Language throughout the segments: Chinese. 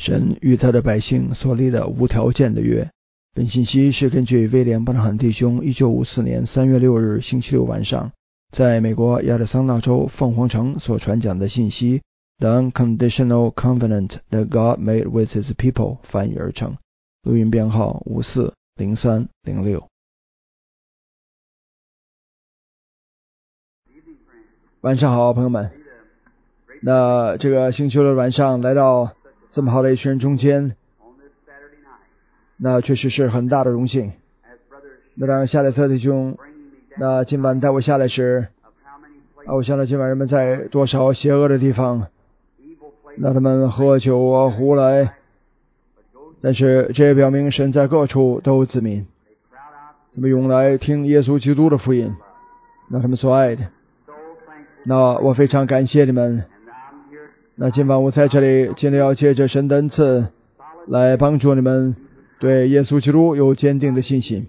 神与他的百姓所立的无条件的约。本信息是根据威廉·布朗汉弟兄1954年3月6日星期六晚上在美国亚利桑那州凤凰城所传讲的信息 The Unconditional Covenant that God Made with His People 翻译而成，录音编号540306。晚上好，朋友们。那这个星期六的晚上来到这么好的一群人中间，那确实是很大的荣幸。那让夏列特弟兄，那今晚带我下来时，我想到今晚人们在多少邪恶的地方，那他们喝酒啊胡来，但是这也表明神在各处都有子民，他们用来听耶稣基督的福音，那他们所爱的。那我非常感谢你们。那今晚我在这里尽量要借着神的恩赐来帮助你们对耶稣基督有坚定的信心。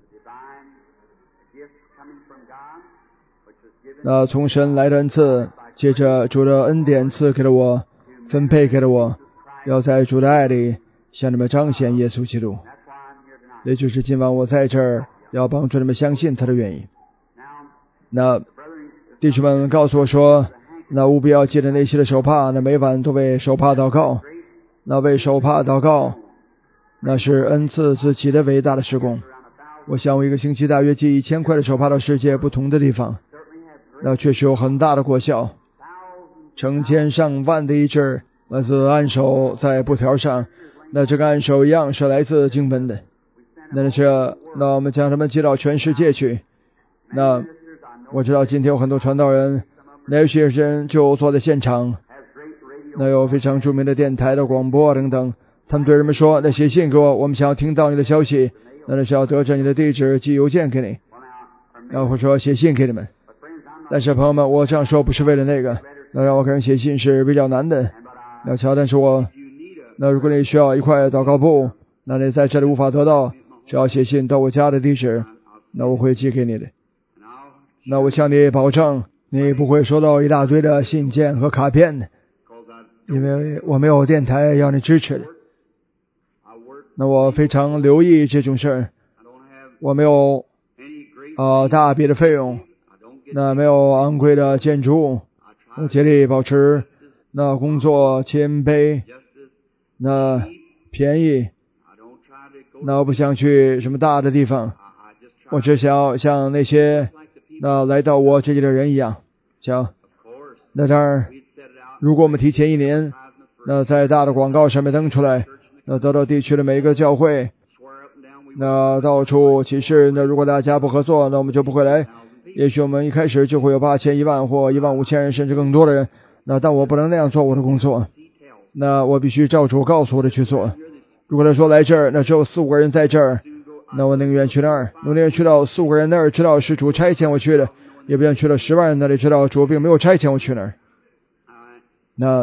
那从神来的恩赐，借着主的恩典赐给了我，分配给了我，要在主的爱里向你们彰显耶稣基督。也就是今晚我在这儿要帮助你们相信他的原因。那弟兄们告诉我说，那务必要记得那些的手帕，那每晚都为手帕祷告。那为手帕祷告，那是恩赐自己的伟大的施工。我想我一个星期大约寄1000块的手帕到世界不同的地方，那确实有很大的果效。成千上万的一致来自按手在布条上，那这个按手一样是来自经文的。那我们将他们寄到全世界去。那我知道今天有很多传道人，那有些人就坐在现场，那有非常著名的电台的广播等等，他们对人们说，那写信给我，我们想要听到你的消息，那是要得着你的地址寄邮件给你，然后会说写信给你们。但是朋友们，我这样说不是为了那个，那让我给人写信是比较难的。那乔丹说，那如果你需要一块祷告布，那你在这里无法得到，只要写信到我家的地址，那我会寄给你的。那我向你保证，你不会收到一大堆的信件和卡片的，因为我没有电台要你支持的。那我非常留意这种事儿，我没有大笔的费用，那没有昂贵的建筑物，我竭力保持那工作谦卑，那便宜，那我不想去什么大的地方，我只想要像那些那来到我这里的人一样。行，那当然，如果我们提前1年，那在大的广告上面登出来，那得到地区的每一个教会，那到处启示，那如果大家不合作，那我们就不会来。也许我们一开始就会有8000、10000或15000人，甚至更多的人。那但我不能那样做我的工作，那我必须照主告诉我的去做。如果他说来这儿，那只有4、5个人在这儿，那我宁愿去那儿，我宁愿去到4、5个人那儿，知道是主差遣我去的，也不愿去了10万人那里，知道主并没有差遣我去那儿。那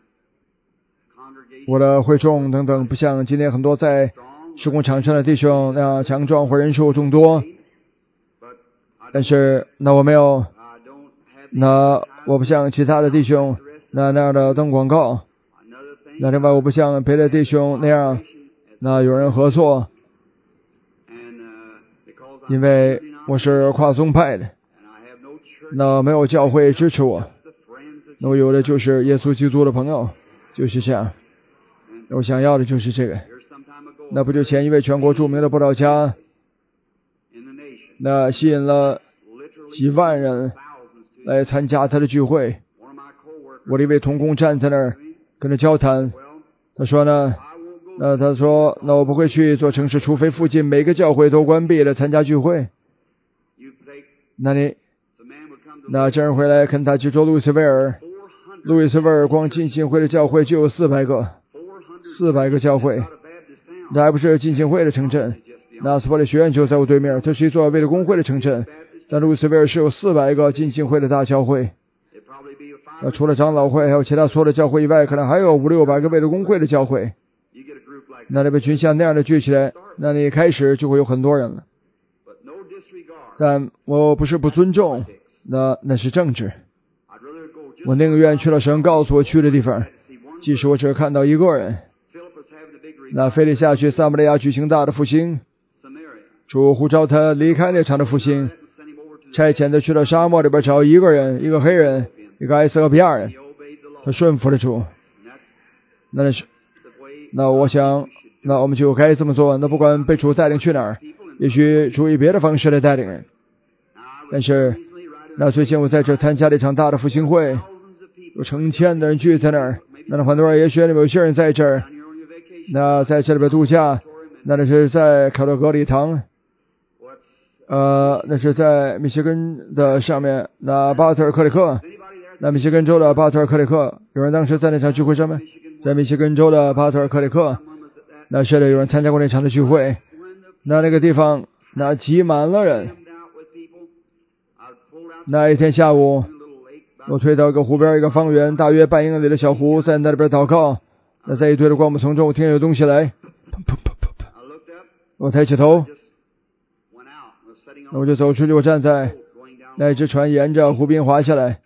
我的会众等等，不像今天很多在施工场上的弟兄那样强壮或人数众多，但是那我没有，那我不像其他的弟兄那样的登广告，那另外我不像别的弟兄那样那有人合作，因为我是跨宗派的，那没有教会支持我，那我有的就是耶稣基督的朋友，就是这样。我想要的就是这个。那不就前一位全国著名的布道家，那吸引了几万人来参加他的聚会。我的一位同工站在那儿跟他交谈，他说呢，他说那我不会去做城市，除非附近每个教会都关闭了参加聚会。那这人回来跟他去做路易斯威尔光浸信会的教会就有400个教会，这还不是浸信会的城镇。那斯伯利学院就在我对面，这是一座为了工会的城镇，但路易斯威尔是有400个浸信会的大教会。那除了长老会还有其他所有的教会以外，可能还有500、600个为了工会的教会。那这个群像那样的聚起来，那你开始就会有很多人了。但我不是不尊重，那是政治。我宁愿去了神告诉我去的地方，即使我只看到一个人， 那腓利下去撒玛利亚举行大的复兴，主呼召他离开那场的复兴，差遣他去了沙漠里边找一个人，一个黑人，一个埃塞俄比亚人，他顺服了主。那我想，那我们就该这么做。那不管被主带领去哪儿，也许主以别的方式来带领人。但是，那最近我在这参加了一场大的复兴会，有成千的人聚在那儿。那很多人，也许有些人在这儿，那在这里边度假。那是在凯罗格礼堂，那是在密歇根的上面，那巴特尔克里克，那密歇根州的巴特尔克里克，有人当时在那场聚会上面，在密歇根州的巴特尔克里克，那是的，有人参加过那场的聚会，那个地方那挤满了人。那一天下午，我推到一个湖边，一个方圆大约半英里的小湖，在那里边祷告。那在一堆的灌木丛中，我听见有东西来，我抬起头，那我就走出去，我站在那一只船沿着湖边滑下来。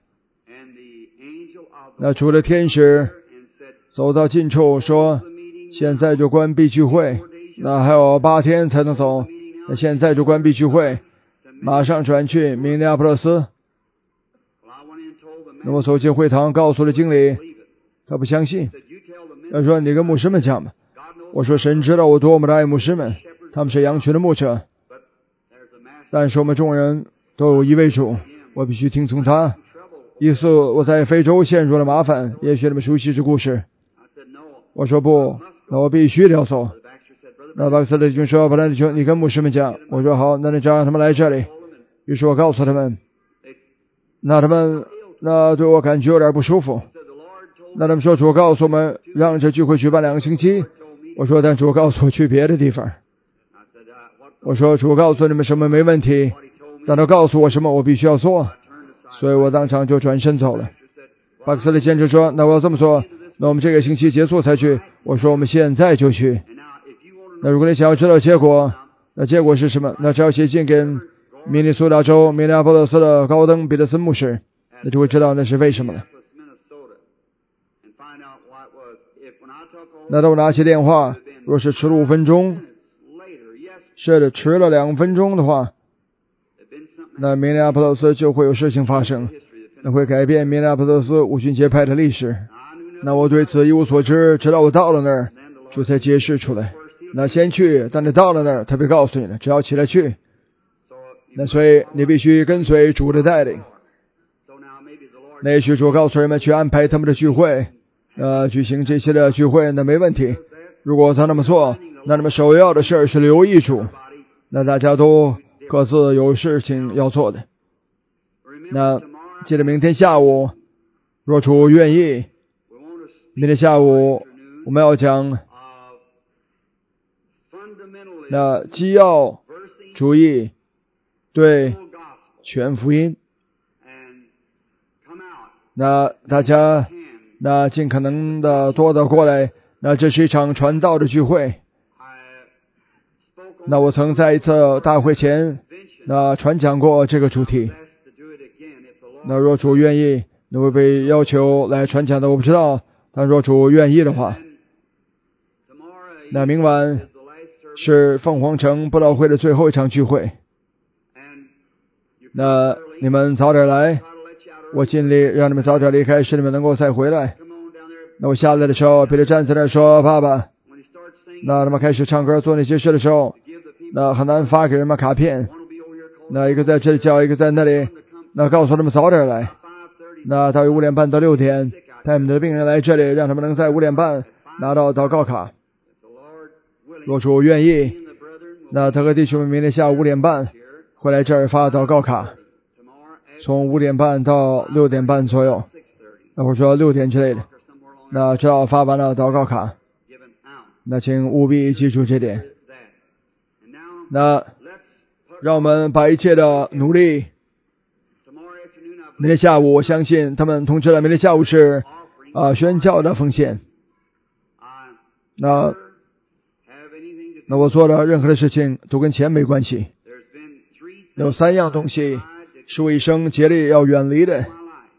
那主的天使走到近处说，现在就关闭聚会，那还有8天才能走，那现在就关闭聚会，马上转去明尼阿波勒斯。那我走进会堂，告诉了经理，他不相信，他说你跟牧师们讲吧。我说神知道我多么的爱牧师们，他们是羊群的牧者，但是我们众人都有一位主，我必须听从他。一次我在非洲陷入了麻烦，也许你们熟悉这故事。我说不，那我必须要走。那巴克斯弟兄说，布兰弟兄，你跟牧师们讲。我说好，那你就让他们来这里。于是我告诉他们，那他们那对我感觉有点不舒服。那他们说主告诉我们让这聚会举办2个星期。我说但主告诉我去别的地方。我说主告诉你们什么没问题，但他告诉我什么我必须要做，所以我当场就转身走了。巴克斯的坚持说，那我要这么做，那我们这个星期结束才去。我说我们现在就去。那如果你想要知道结果，那结果是什么？那只要写信给明尼苏达州明尼阿波勒斯的高登彼得森牧师，那就会知道那是为什么了。那当我拿起电话，若是迟了5分钟，是的，迟了2分钟的话，那明尼阿波勒斯就会有事情发生，那会改变明尼阿波勒斯五旬节派的历史。那我对此一无所知，直到我到了那儿，主才揭示出来。那先去，但你到了那儿，他会告诉你了，只要起来去。那所以你必须跟随主的带领。那也许主告诉人们去安排他们的聚会，举行这些的聚会，那没问题。如果他那么做，那么首要的事是留意主，那大家都各自有事情要做的。那记得明天下午，若主愿意，明天下午我们要讲那基要主义对全福音。那大家那尽可能的多的过来，那这是一场传道的聚会。那我曾在一次大会前那传讲过这个主题。那若主愿意，那会被要求来传讲的我不知道，但若主愿意的话，那明晚是凤凰城布道会的最后一场聚会。那你们早点来，我尽力让你们早点离开，使你们能够再回来。那我下来的时候，彼得站在那说爸爸。那他们开始唱歌做那些事的时候，那很难发给人们卡片，那一个在这里叫，一个在那里，那告诉他们早点来。那大约5点半到6点，带你们的病人来这里，让他们能在5点半拿到祷告卡。若主愿意，那他和弟兄们明天下午5点半会来这儿发祷告卡，从5点半到6点半左右，那或者说6点之类的，那直到发完了祷告卡。那请务必记住这点。那让我们把一切的努力，明天下午我相信他们通知了，明天下午是宣教的奉献。那我做的任何的事情都跟钱没关系。有3样东西是我一生竭力要远离的，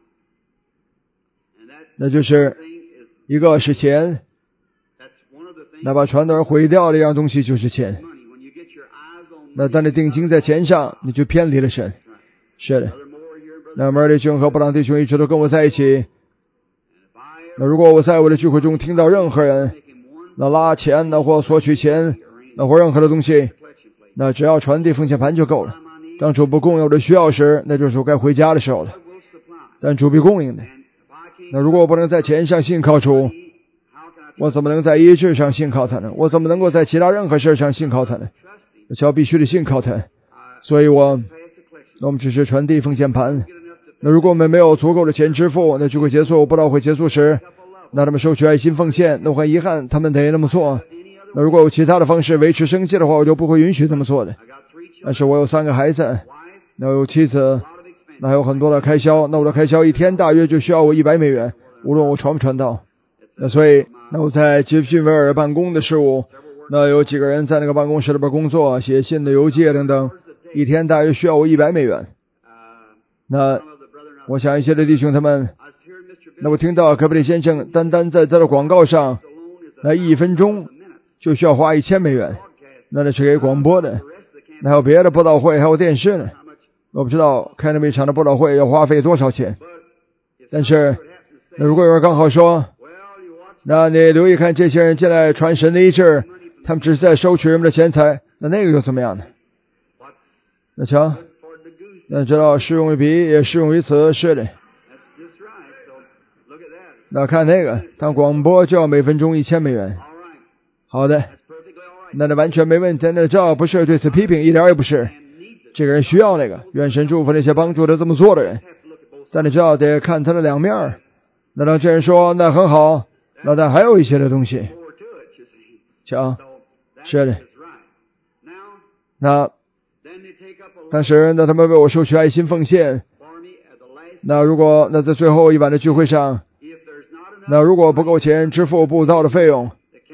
那就是一个是钱， 那把传道人毁掉的一样东西就是钱。那当你定睛在钱上，你就偏离了神。是的。那么弟兄和布朗弟兄一直都跟我在一起。那如果我在我的聚会中听到任何人那拉钱那或索取钱那或任何的东西，那只要传递奉献盘就够了。当主不供应我的需要时，那就是我该回家的时候了。但主必供应的。那如果我不能在钱上信靠主，我怎么能在医治上信靠他呢？我怎么能够在其他任何事上信靠他呢？我必须得信靠他。所以我们只是传递奉献盘。那如果我们没有足够的钱支付，那聚会结束，布道会结束时，那他们收取爱心奉献，那我很遗憾他们得那么做。那如果有其他的方式维持生计的话，我就不会允许这么做的。但是我有3个孩子，那我有妻子，那还有很多的开销，那我的开销一天大约就需要我$100，无论我传不传道。那所以那我在杰弗逊维尔办公的事务，那有几个人在那个办公室里边工作，写信的邮件等等，一天大约需要我$100。那我想一些的弟兄他们，那我听到科布里先生单在他的广告上，那1分钟就需要花$1000，那是给广播的。那还有别的布道会，还有电视呢。我不知道开那么一场的布道会要花费多少钱。但是那如果有人刚好说，那你留意看这些人进来传神的医治，他们只是在收取人们的钱财，那个又怎么样呢？那瞧，那知道适用于彼也适用于此，是的。那看那个当广播就要每分钟$1000。好的，那完全没问题。那这不是对此批评，一点也不是。这个人需要那个，愿神祝福那些帮助他这么做的人。但你知道得看他的两面。那让这人说那很好，那但还有一些的东西。瞧，是的。那当时那他们为我收取爱心奉献。那如果那在最后一晚的聚会上，那如果不够钱支付布道的费用，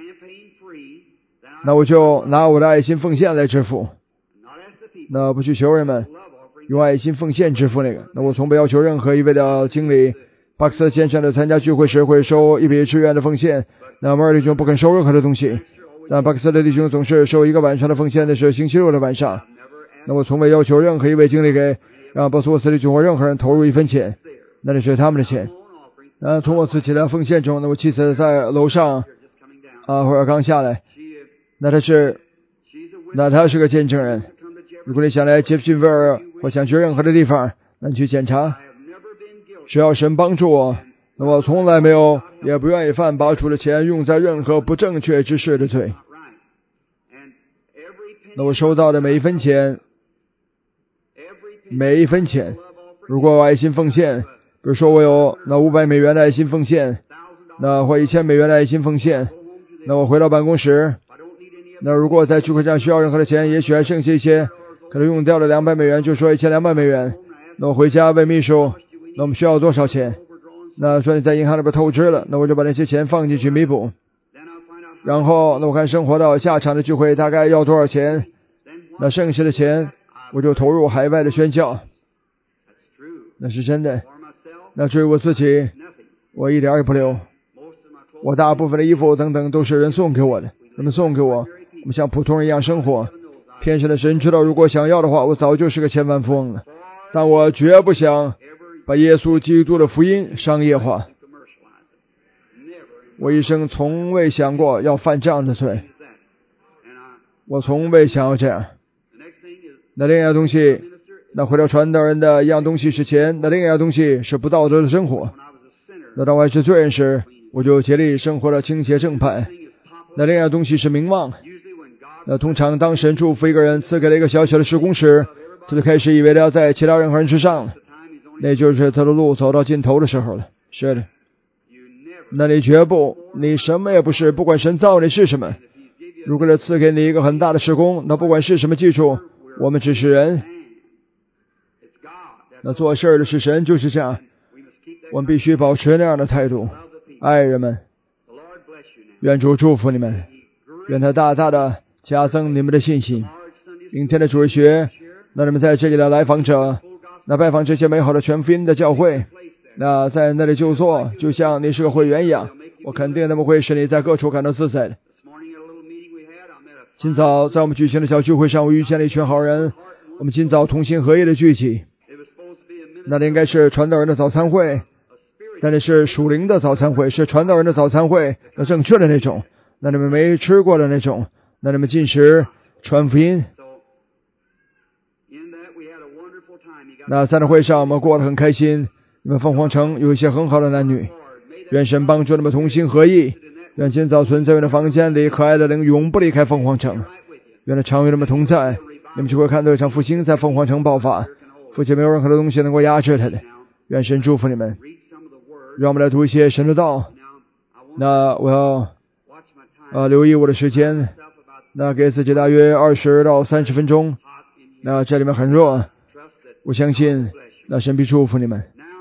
那我就拿我的爱心奉献来支付。那不去求人们用爱心奉献支付那个。那我从不要求任何一位的经理巴克斯先生的参加聚会时会收一笔志愿的奉献。那摩尔弟兄不肯收任何的东西，但巴克斯的弟兄总是收1个晚上的奉献，那是星期六的晚上。那我从未要求任何一位经理给让波斯沃斯弟兄或任何人投入1分钱，那是他们的钱。从我自己的奉献中，那我妻子在楼上或者刚下来，那他是个见证人。如果你想来杰弗逊维尔或想去任何的地方，那你去检查。只要神帮助我，那我从来没有也不愿意犯把主的钱用在任何不正确之事的罪。那我收到的每一分钱，如果我爱心奉献，比如说我有那$500的爱心奉献，那或$1000的爱心奉献，那我回到办公室，那如果在聚会上需要任何的钱，也许还剩下一些，可能用掉了$200，就说$1200。那我回家问秘书，那我们需要多少钱？那说你在银行里边透支了，那我就把那些钱放进去弥补。然后那我看生活到下场的聚会大概要多少钱，那剩下的钱我就投入海外的宣教。那是真的。那至于我自己，我一点也不留。我大部分的衣服等等都是人送给我的，人们送给我，我们像普通人一样生活。天上的神知道，如果想要的话，我早就是个千万富翁了。但我绝不想把耶稣基督的福音商业化。我一生从未想过要犯这样的罪，我从未想要这样。那另一样东西，那回到传道人的一样东西是钱，那另一样东西是不道德的生活。那当我还是罪人时，我就竭力生活的清洁正派。那另一样东西是名望。那通常当神祝福一个人赐给了一个小小的事工时，他就开始以为他要在其他任何人之上了，那就是他的路走到尽头的时候了。是的。那你绝不，你什么也不是，不管神造你是什么。如果他赐给你一个很大的事工，那不管是什么技术，我们只是人。那做事的是神，就是这样。我们必须保持那样的态度，爱人们。愿主祝福你们，愿他大大的加增你们的信心。明天的主日学，那你们在这里的来访者，那拜访这些美好的全福音的教会，那在那里就坐，就像你是个会员一样，我肯定他们会使你在各处感到自在的。 今早在我们举行的小聚会上，我遇见了一群好人，我们今早同心合一的聚集。那里应该是传道人的早餐会，但那是属灵的早餐会，是传道人的早餐会，那正确的那种，那你们没吃过的那种，那你们进食传福音。那在那会上我们过得很开心，你们凤凰城有一些很好的男女，愿神帮助你们同心合意，愿今早存在你们的房间里可爱的灵永不离开凤凰城，愿他常与你们同在，你们就会看到一场复兴在凤凰城爆发，父亲没有任何的东西能够压制他的，愿神祝福你们。让我们来读一些神的道。那我要留意我的时间，那给自己大约20到30分钟。那这里面很热，我相信那神必祝福你们。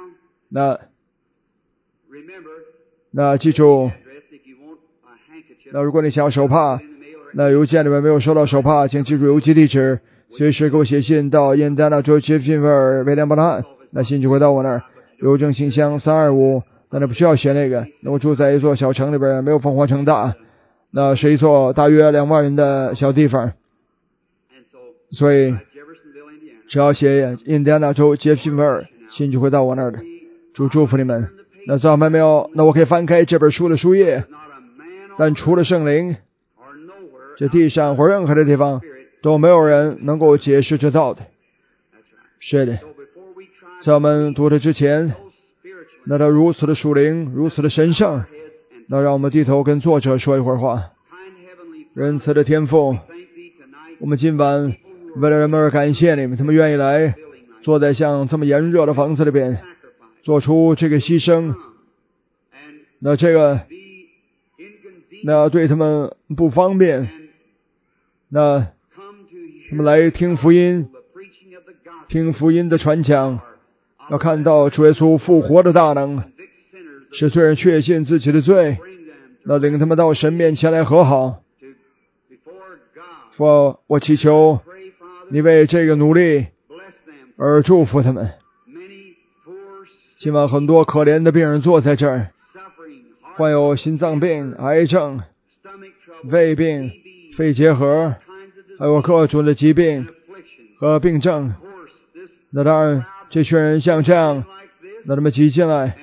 那记住，那如果你想要手帕，那邮件里面没有收到手帕，请记住邮寄地址，随时给我写信到印第安纳州杰弗逊维尔威廉伯纳汉，那信就会到我那儿。邮政信箱325，那你不需要写那个。那我住在一座小城里边，没有凤凰城大，那是一座大约2万人的小地方，所以只要写印第安纳州杰弗逊维尔，信就会到我那儿的。主祝福你们。那早饭没有？那我可以翻开这本书的书页，但除了圣灵，这地上或任何的地方都没有人能够解释这道的。是的，在我们读的之前，那他如此的属灵，如此的神圣，那让我们低头跟作者说一会儿话。仁慈的天父，我们今晚为了人们而感谢你们，他们愿意来坐在像这么炎热的房子里边，做出这个牺牲，那这个那对他们不方便，那他们来听福音，听福音的传讲，要看到主耶稣复活的大能，使罪人确信自己的罪，那领他们到神面前来和好。父，我祈求你为这个努力而祝福他们。今晚很多可怜的病人坐在这儿，患有心脏病、癌症、胃病、肺结核，还有各种的疾病和病症。那当然这群人像这样，那他们挤进来，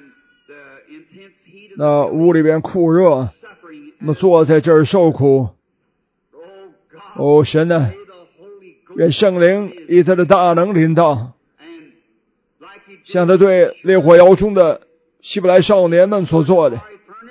那屋里边酷热，那么坐在这儿受苦。哦，神啊，愿圣灵以他的大能临到，像他对烈火窑中的希伯来少年们所做的，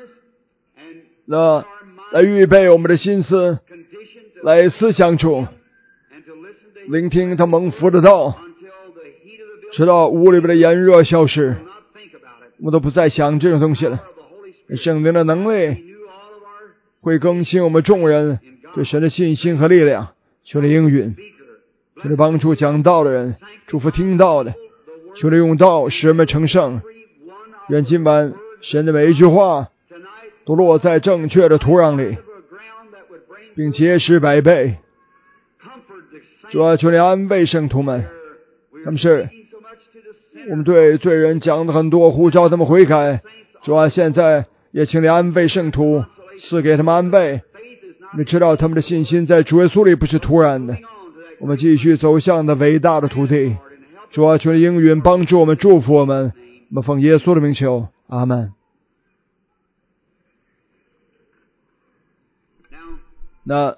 那来预备我们的心思，来思想主，聆听他蒙福的道，直到屋里边的炎热消失，我们都不再想这种东西了。圣灵的能力会更新我们众人对神的信心和力量。求你应允，求你帮助讲道的人，祝福听道的，求你用道使人们成圣。愿今晚神的每一句话都落在正确的土壤里，并结实100倍。主啊，求你安慰圣徒们，他们是我们对罪人讲的很多，呼召他们悔改。主啊，现在也请你安慰圣徒，赐给他们安慰。你知道他们的信心在主耶稣里不是突然的，我们继续走向那伟大的土地。主啊，求你应允帮助我们，祝福我们，我们奉耶稣的名求，阿们。那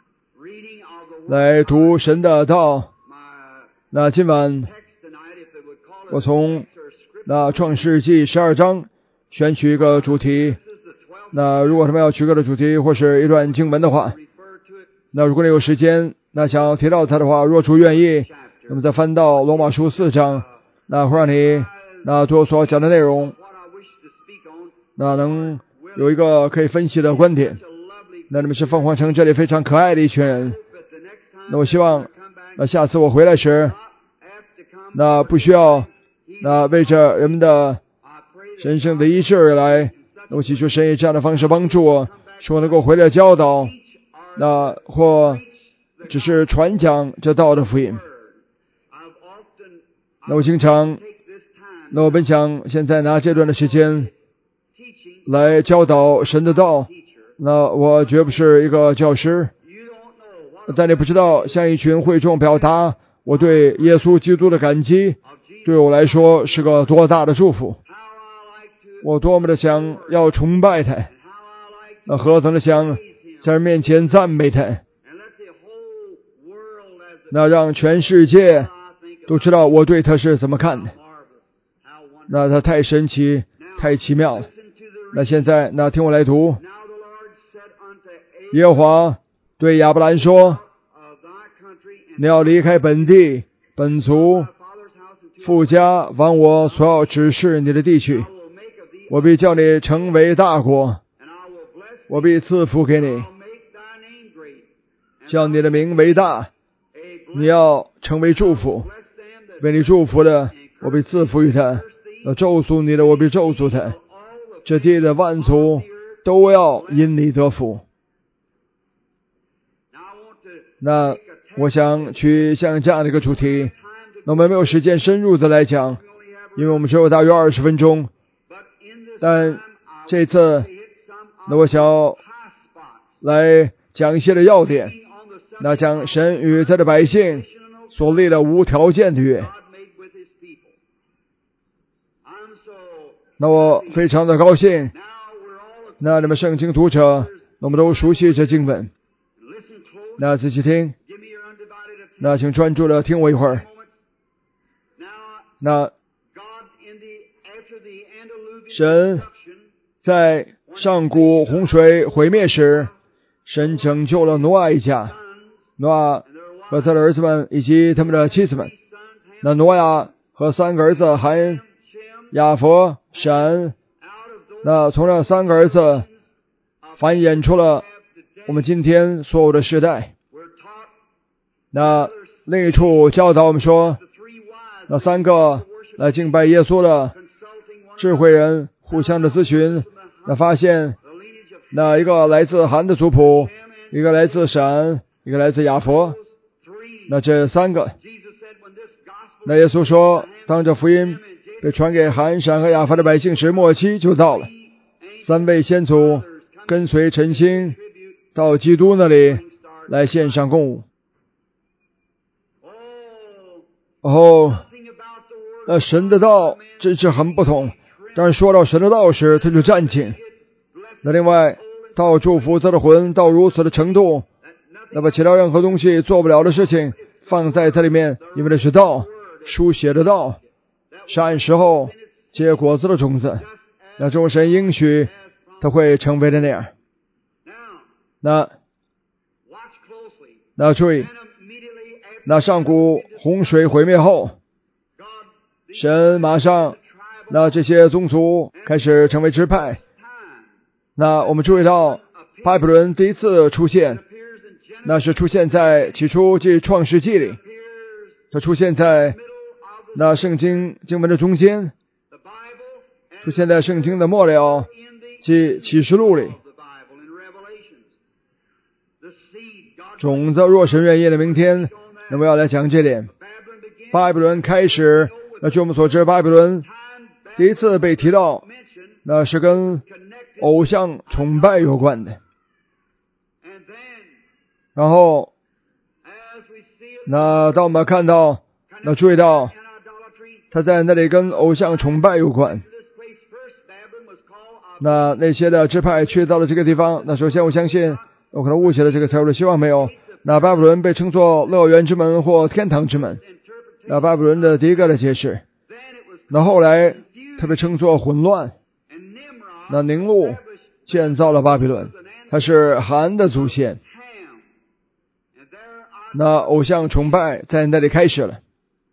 来读神的道。那今晚我从那创世纪12章选取一个主题。那如果他们要取个的主题或是一段经文的话，那如果你有时间，那想要提到它的话，若主愿意，那么再翻到罗马书4章，那会让你那对我所讲的内容那能有一个可以分析的观点。那你们是凤凰城这里非常可爱的一群人，那我希望那下次我回来时，那不需要那为着人们的神圣的医治而来，那我祈求神以这样的方式帮助我，使我能够回来教导，那或只是传讲这道的福音。那我经常，那我本想现在拿这段的时间来教导神的道。那我绝不是一个教师， 但你不知道向一群会众表达我对耶稣基督的感激，对我来说是个多大的祝福。我多么的想要崇拜他，何等的想在面前赞美他，那让全世界都知道我对他是怎么看的。那他太神奇，太奇妙了。那现在，那听我来读。耶和华对亚伯兰说：你要离开本地、本族、父家，往我所要指示你的地去。我必叫你成为大国，我必赐福给你，叫你的名为大。你要成为祝福，为你祝福的，我必赐福于他；咒诅你的，我必咒诅他。这地的万族都要因你得福。那我想去像这样的一个主题，那我们没有时间深入的来讲，因为我们只有大约20分钟。但这次，那我想要来讲一些的要点，那讲神与他的百姓所立的无条件的约。那我非常的高兴，那你们圣经读者，我们都熟悉这经文。那仔细听，那请专注的听我一会儿。那神在上古洪水毁灭时，神拯救了挪亚一家，挪亚和他的儿子们以及他们的妻子们。那挪亚和3个儿子含、亚弗、闪，那从这3个儿子繁衍出了我们今天所有的世代。那另一处教导我们说，那3个来敬拜耶稣的智慧人互相的咨询，那发现那一个来自含的族谱，一个来自闪，一个来自亚弗。那这3个，那耶稣说，当这福音被传给含、闪和亚弗的百姓时，末期就到了。3位先祖跟随晨星到基督那里来献上供物。那神的道真是很不同。但是说到神的道时，他就暂停。那另外，道祝福他的魂到如此的程度，那把其他任何东西做不了的事情放在它里面，因为那是道，书写的道，是按时候结果子的种子。那众神应许他会成为的那样。那注意，那上古洪水毁灭后，神马上那这些宗族开始成为支派。那我们注意到巴比伦第一次出现，那是出现在起初即创世纪里，它出现在那圣经经文的中间，出现在圣经的末了即启示录里。种子若神愿意的明天，那么要来讲这点。巴比伦开始，那据我们所知，巴比伦第一次被提到，那是跟偶像崇拜有关的。然后那当我们看到，那注意到他在那里跟偶像崇拜有关。那些的支派去到了这个地方，那首先我相信我可能误解了这个词，我希望没有。那巴比伦被称作乐园之门或天堂之门，那巴比伦的第一个的解释。那后来他被称作混乱。那宁录建造了巴比伦，他是含的祖先。那偶像崇拜在那里开始了。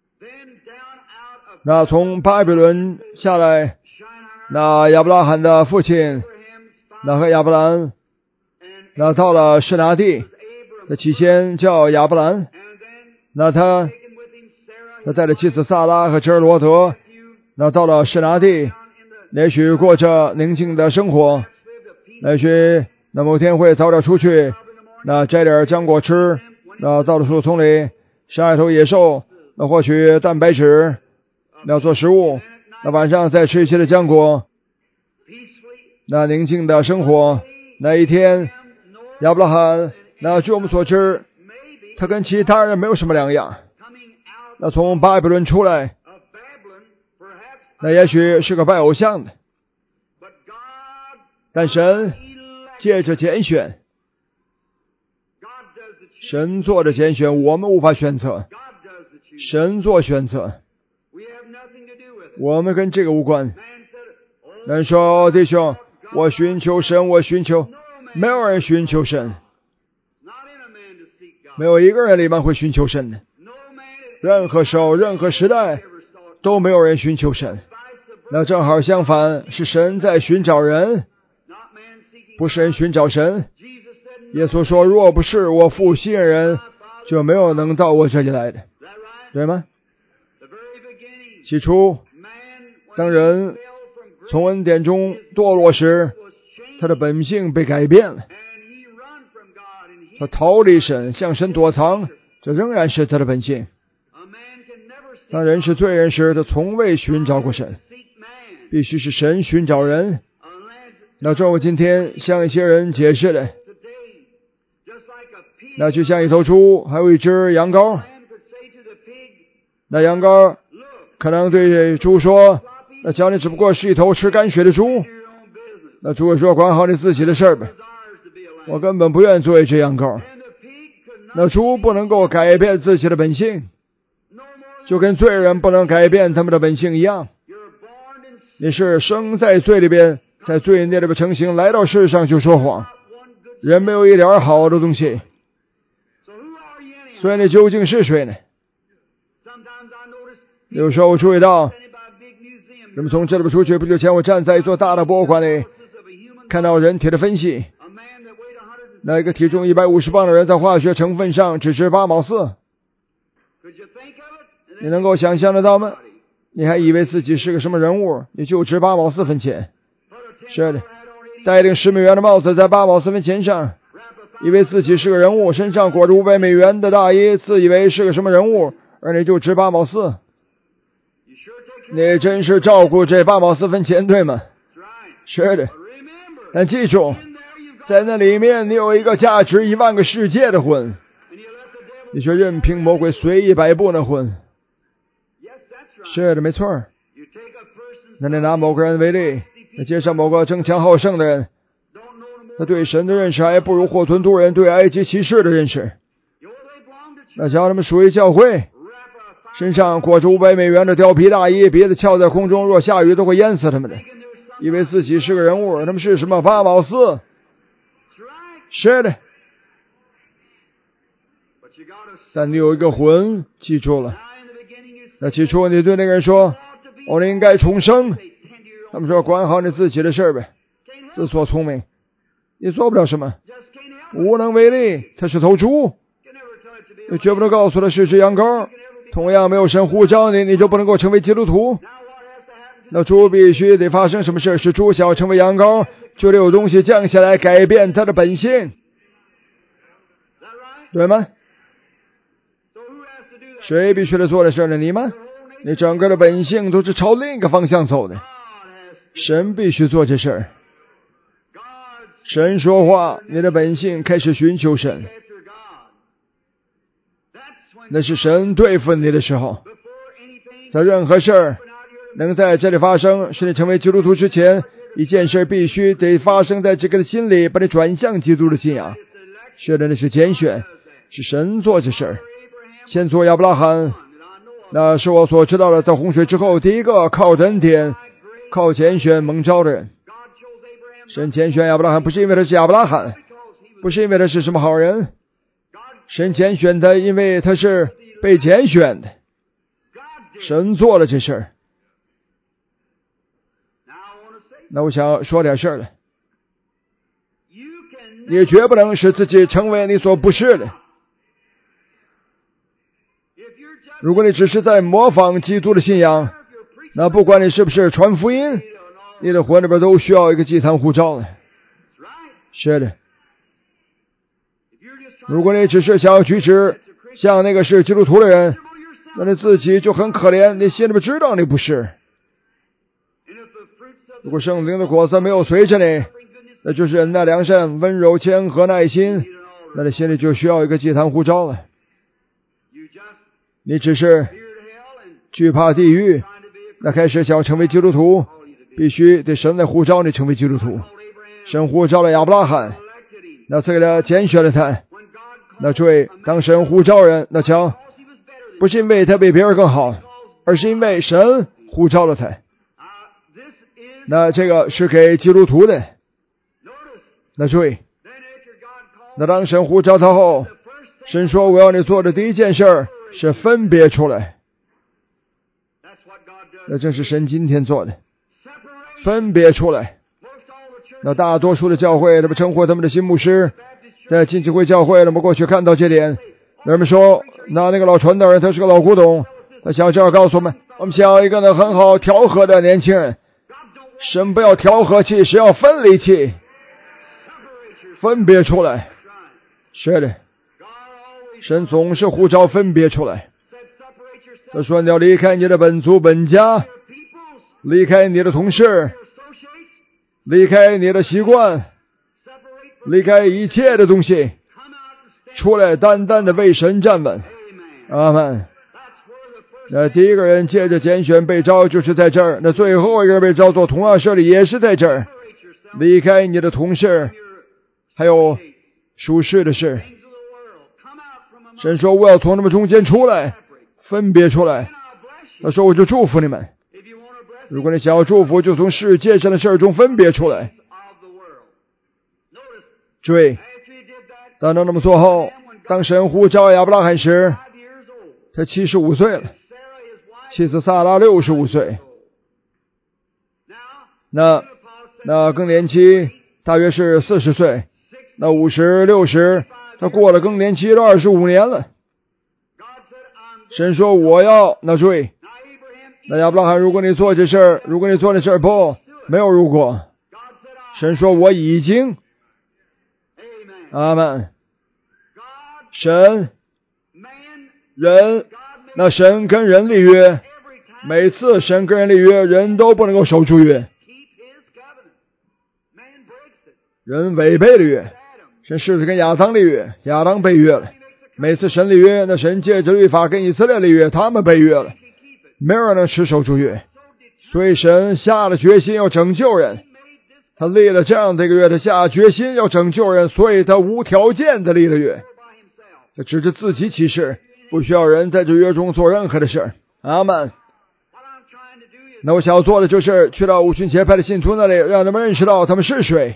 那从巴比伦下来，那亚伯拉罕的父亲，那和亚伯兰，那到了示拿地，这起先叫亚伯兰。那他带着妻子萨拉和侄儿罗德，那到了示拿地，也许过着宁静的生活，也许那某天会早点出去，那摘点浆果吃，那到了树丛里杀一头野兽，那获取蛋白质，那做食物，那晚上再吃一些的浆果，那宁静的生活。那一天亚伯拉罕，那据我们所知， 他跟其他人没有什么两样。那从巴比伦出来，那也许是个拜偶像的，但神借着拣选，神做的拣选，我们无法选择，神做选择，我们跟这个无关。人说弟兄，我寻求神，我寻求，没有人寻求神，没有一个人里面会寻求神的，任何时候任何时代都没有人寻求神。那正好相反，是神在寻找人，不是人寻找神。耶稣说，若不是我父吸引人，就没有能到我这里来的，对吗？起初当人从恩典中堕落时，他的本性被改变了，他逃离神，向神躲藏，这仍然是他的本性。当人是罪人时，他从未寻找过神，必须是神寻找人。那正如今天向一些人解释的，那就像一头猪还有一只羊羔，那羊羔可能对猪说，那讲的只不过是一头吃泔水的猪。那猪说，管好你自己的事儿吧，我根本不愿做一只羊羔。那猪不能够改变自己的本性，就跟罪人不能改变他们的本性一样。你是生在罪里边，在罪孽里边成形，来到世上就说谎，人没有一点好的东西。所以你究竟是谁呢？有时候我注意到，人们从这里边出去，不久前我站在一座大的博物馆里，看到人体的分析，那一个体重150磅的人在化学成分上只值8毛4，你能够想象得到吗？你还以为自己是个什么人物，你就值8毛4分钱。是的，戴顶10美元的帽子在8毛4分钱上，以为自己是个人物，身上裹着500美元的大衣，自以为是个什么人物，而你就值8毛4。你真是照顾这8毛4分钱，对吗？是的，但记住，在那里面你有一个价值1万个世界的魂，你却任凭魔鬼随意摆布那魂。是的，没错。那你拿某个人为例，那街上某个争强好胜的人，他对神的认识还不如霍屯都人对埃及骑士的认识。那叫他们属于教会，身上裹着500美元的貂皮大衣，鼻子翘在空中，若下雨都会淹死他们的，以为自己是个人物，他们是什么8毛4。是的，但你有一个魂，记住了。那起初你对那个人说，你应该重生，他们说管好你自己的事儿呗，自作聪明，你做不了什么，无能为力，他是头猪，你绝不能告诉他是只羊羔。同样没有神呼召你，你就不能够成为基督徒。那猪必须得发生什么事，使猪想要成为羊羔，就得有东西降下来改变它的本性，对吗？谁必须得做的事呢？你吗？你整个的本性都是朝另一个方向走的，神必须做这事儿。神说话，你的本性开始寻求神，那是神对付你的时候。在任何事儿能在这里发生，使你成为基督徒之前，一件事必须得发生在这个心里，把你转向基督的信仰。是的，那是拣选，是神做这事儿。先做亚伯拉罕，那是我所知道的，在洪水之后第一个靠恩典靠拣选蒙召的人。神拣选亚伯拉罕，不是因为他是亚伯拉罕，不是因为他是什么好人，神拣选他，因为他是被拣选的。神做了这事儿。那我想说点事儿了，你绝不能使自己成为你所不是的。如果你只是在模仿基督的信仰，那不管你是不是传福音，你的魂里边都需要一个祭坛护照的。是的，如果你只是想要举止像那个是基督徒的人，那你自己就很可怜，你心里边知道你不是。如果圣灵的果子没有随着你，那就是仁爱良善温柔谦和耐心，那你心里就需要一个祭坛护照了。 你只是惧怕地狱，那开始想要成为基督徒，必须得神来呼召你成为基督徒。神呼召了亚伯拉罕，那赐给他拣选了他。那诸位，当神呼召人，那瞧，不是因为他比别人更好，而是因为神呼召了他。那这个是给基督徒的。那注意，那当神呼召他后，神说我要你做的第一件事是分别出来。那正是神今天做的，分别出来。那大多数的教会他们称呼他们的新牧师，在浸信会教会我们过去看到这点，人们说那个老传道人他是个老古董，他想这样告诉我们想要一个呢很好调和的年轻人。神不要调和器，是要分离器，分别出来。是的，神总是呼召分别出来。他说你要离开你的本族本家，离开你的同事，离开你的习惯，离开一切的东西，出来单单的为神站稳。阿们。那第一个人借着拣选被召就是在这儿，那最后一个人被召做同样事里也是在这儿。离开你的同事，还有属世的事。神说我要从他们中间出来，分别出来。他说我就祝福你们，如果你想要祝福，就从世界上的事中分别出来。注意，当他那么做后，当神呼召亚伯拉罕时，他75岁了，妻子撒拉65岁。那更年期大约是40岁，那50、60，他过了更年期都25年了。神说我要，那注意，那亚伯拉罕，如果你做这事儿，如果你做那事儿，不，没有如果。神说我已经。阿们。神人，那神跟人立约，每次神跟人立约，人都不能够守住约，人违背了约。神试着跟亚当立约，亚当背约了。每次神立约，那神借着律法跟以色列立约，他们背约了，没有人能持守住约。所以神下了决心要拯救人，他立了这样的一个约，他下决心要拯救人，所以他无条件的立了约，他指着自己起誓，不需要人在这约中做任何的事。阿们。那我想要做的就是去到五旬节派的信徒那里，让他们认识到他们是谁。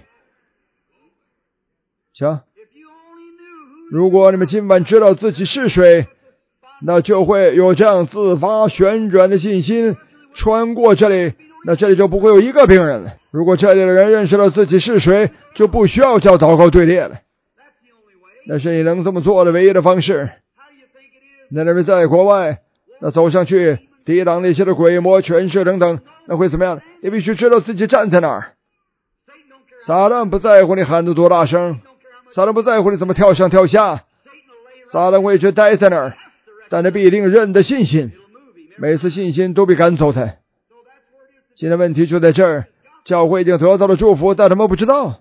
行，如果你们今晚知道自己是谁，那就会有这样自发旋转的信心穿过这里，那这里就不会有一个病人了。如果这里的人认识到自己是谁，就不需要叫祷告队列了。那是你能这么做的唯一的方式。那认为在国外，那走上去抵挡那些的鬼魔权势等等，那会怎么样？你必须知道自己站在哪儿。撒旦不在乎你喊得多大声，撒旦不在乎你怎么跳上跳下，撒旦会一直待在那儿，但他必定认的信心，每次信心都被赶走他。现在问题就在这儿，教会已经得到了祝福，但他们不知道。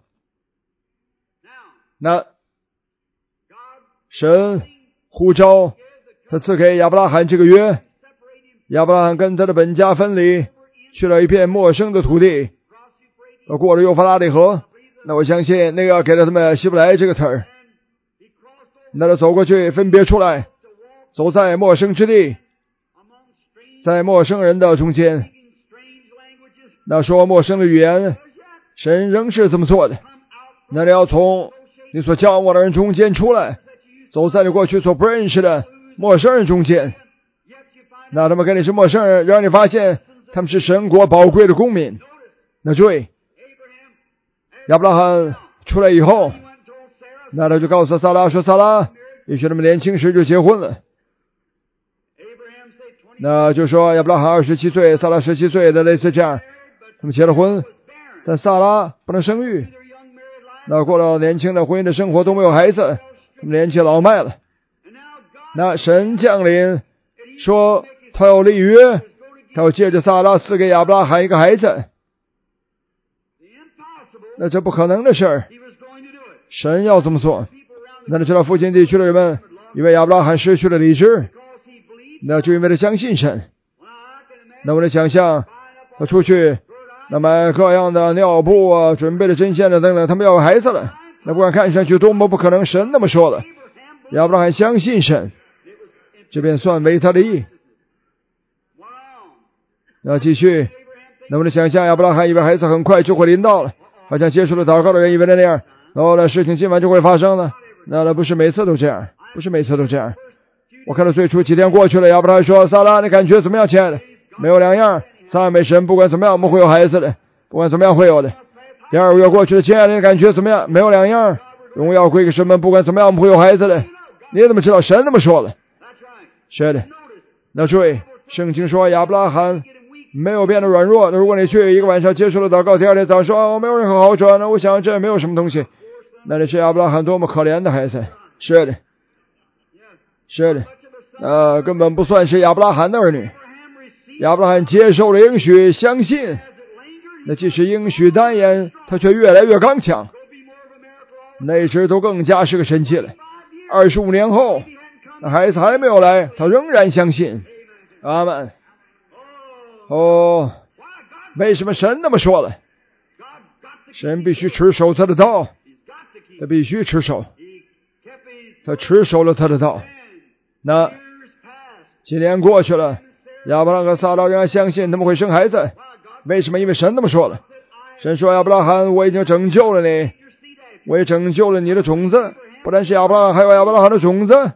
那神呼召，他赐给亚伯拉罕这个约，亚伯拉罕跟他的本家分离，去了一片陌生的土地，他过了幼发拉底河。那我相信那个给了他们希伯来这个词儿，那他走过去分别出来，走在陌生之地，在陌生人的中间，那说陌生的语言，神仍是这么做的。那你要从你所交往的人中间出来，走在你过去所不认识的陌生人中间，那他们跟你是陌生人，让你发现他们是神国宝贵的公民。那注意，亚伯拉罕出来以后，那他就告诉撒拉说，撒拉也许他们年轻时就结婚了。那就说亚伯拉罕27岁，撒拉17岁的，类似这样，他们结了婚，但撒拉不能生育。那过了年轻的婚姻的生活都没有孩子，他们年纪老迈了。那神降临说他要立约，他要借着撒拉赐给亚伯拉罕一个孩子。那这不可能的事儿，神要这么做。那你知道附近地区的人们因为亚伯拉罕失去了理智， 那就因为他相信神。那我能想象他出去那买各样的尿布啊，准备的针线的等等，他们要有孩子了。那不管看上去多么不可能，神那么说了，亚伯拉罕相信神，这便算为他的义。那继续，能不能想象亚伯拉罕以为孩子很快就会临到了，好像结束了祷告的人以为的那样，然后呢事情今晚就会发生了。那不是每次都这样，不是每次都这样。我看到最初几天过去了，亚伯拉罕说：撒拉，你感觉怎么样，亲爱的？没有两样，赞美神，不管怎么样我们会有孩子的，不管怎么样会有的。第2个月过去了，亲爱的，你感觉怎么样？没有两样，荣耀归给神们，不管怎么样我们会有孩子的。你怎么知道？神那么说了。是的。那注意，圣经说亚伯拉罕没有变得软弱。那如果你去一个晚上结束了祷告，第2天早上说没有任何好转，那我想这没有什么东西。那你是亚伯拉罕多么可怜的孩子。是的，是的，根本不算是亚伯拉罕的儿女。亚伯拉罕接受了应许，相信，那即使应许单言，他却越来越刚强。那时都更加是个神迹了。25年后，那孩子还没有来，他仍然相信。阿们。为什么神那么说了？神必须持守他的道，他必须持守，他持守了他的道。那几年过去了，亚伯拉罕和撒拉仍然相信他们会生孩子。为什么？因为神那么说了。神说：亚伯拉罕，我已经拯救了你，我也拯救了你的种子，不但是亚伯拉罕，还有亚伯拉罕的种子。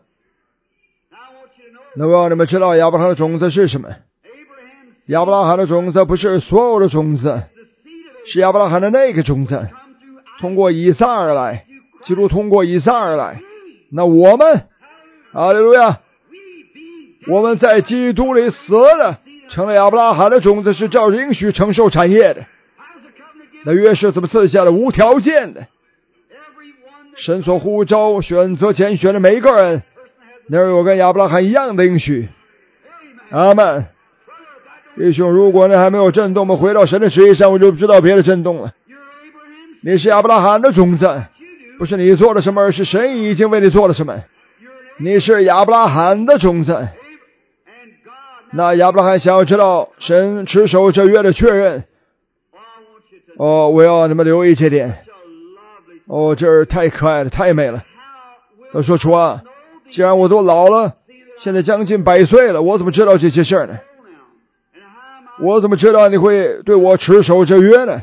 那我要你们知道亚伯拉罕的种子是什么。亚伯拉罕的种子不是所有的种子，是亚伯拉罕的那个种子，通过以撒而来，基督通过以撒而来。那我们，哈利路亚，我们在基督里死了，成了亚伯拉罕的种子，是照着应许承受产业的。那约是怎么赐下的？无条件的。神所呼召、选择、拣选的每一个人，那有跟亚伯拉罕一样的应许。阿们。弟兄，如果呢还没有震动，我们回到神的旨意上，我就不知道别的震动了。你是亚伯拉罕的种子，不是你做了什么，而是神已经为你做了什么。你是亚伯拉罕的种子。那亚伯拉罕想要知道神持守这约的确认。我要你们留意这点。这儿太可爱了，太美了。他说：主啊，既然我都老了，现在将近100岁了，我怎么知道这些事呢？我怎么知道你会对我持守这约呢？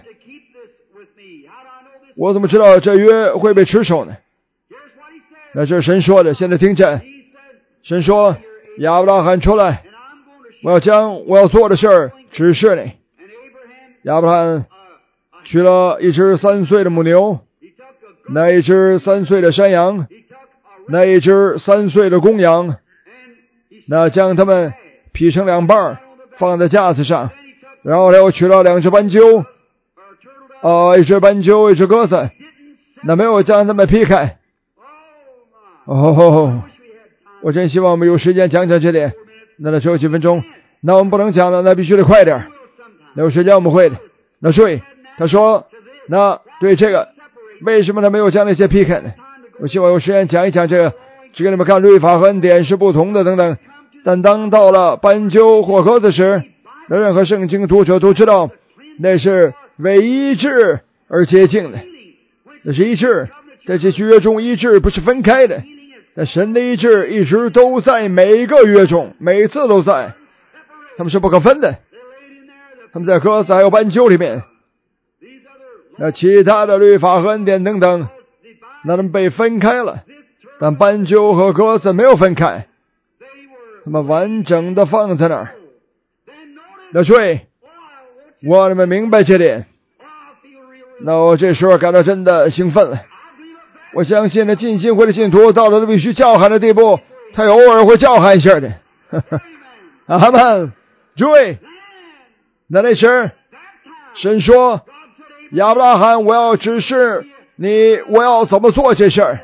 我怎么知道这约会被持守呢？那这是神说的，现在听着。神说：亚伯拉罕出来，我要将我要做的事儿指示你。亚伯拉罕取了一只3岁的母牛，那一只3岁的山羊，那一只3岁的公羊，那将它们劈成2半，放在架子上，然后又取了2只斑鸠，一只斑鸠，一只鸽子，那没有将它们劈开。我真希望我们有时间讲讲这点。那只有几分钟，那我们不能讲了，那必须得快点。那有时间我们会的。那所以他说，那对这个为什么他没有将那些劈开呢？我希望有时间讲一讲这个，只给你们看律法和恩典是不同的等等。但当到了斑鸠或鸽子时，那任何圣经读者都知道，那是为医治而洁净的，那是医治。在这约中，医治不是分开的，但神的医治一直都在每个约中，每次都在，他们是不可分的。他们在鸽子还有斑鸠里面，那其他的律法和恩典等等，那他们被分开了，但斑鸠和鸽子没有分开，他们完整的放在那儿。那所以我让你们明白这点。那我这时候感到真的兴奋了。我相信那浸信会的信徒到了必须叫喊的地步，他偶尔会叫喊一下的。阿们，诸位，那时神说，亚伯拉罕，我要指示你，我要怎么做这事儿。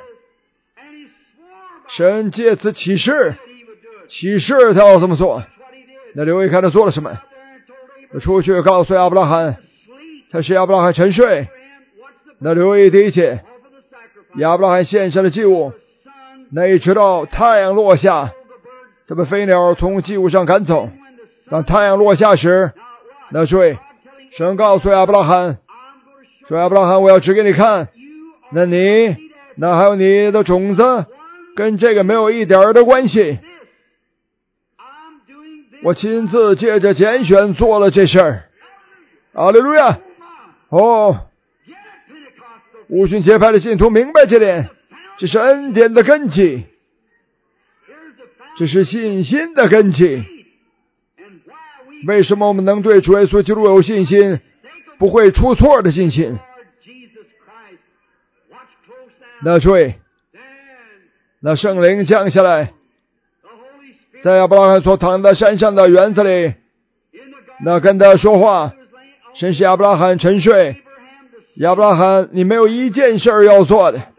神借此启示他要怎么做。那留意看他做了什么。他出去告诉亚伯拉罕，他是亚伯拉罕沉睡。那留意第一节，亚伯拉罕献上的祭物，那一直到太阳落下， 这把飞鸟从祭物上赶走。当太阳落下时，那注意，神告诉亚伯拉罕说：“亚伯拉罕，我要指给你看，那还有你的种子，跟这个没有一点的关系。我亲自借着拣选做了这事儿。哈利路亚！哦，五旬节派的信徒明白这点，这是恩典的根基，这是信心的根基。为什么我们能对主耶稣基督有信心，不会出错的信心？那注意，那圣灵降下来，在亚伯拉罕所躺在山上的园子里，那跟他说话，神使亚伯拉罕沉睡。亚伯拉罕，你没有一件事要做的。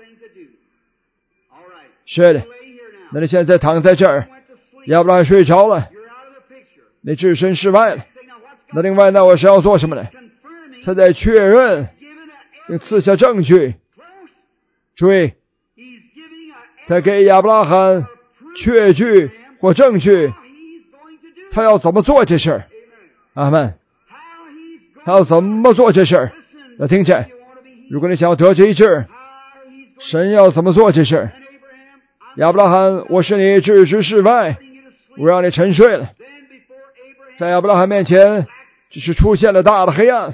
是的，那你现在躺在这儿，亚伯拉罕睡着了，你置身事外了。那另外，那我是要做什么呢？他在确认，并赐下证据。注意，在给亚伯拉罕确据或证据，他要怎么做这事儿？阿们。他要怎么做这事儿？要听见，如果你想要得这一致，神要怎么做这事儿？亚伯拉罕，我使你置之事外，我让你沉睡了。在亚伯拉罕面前，只是出现了大的黑暗。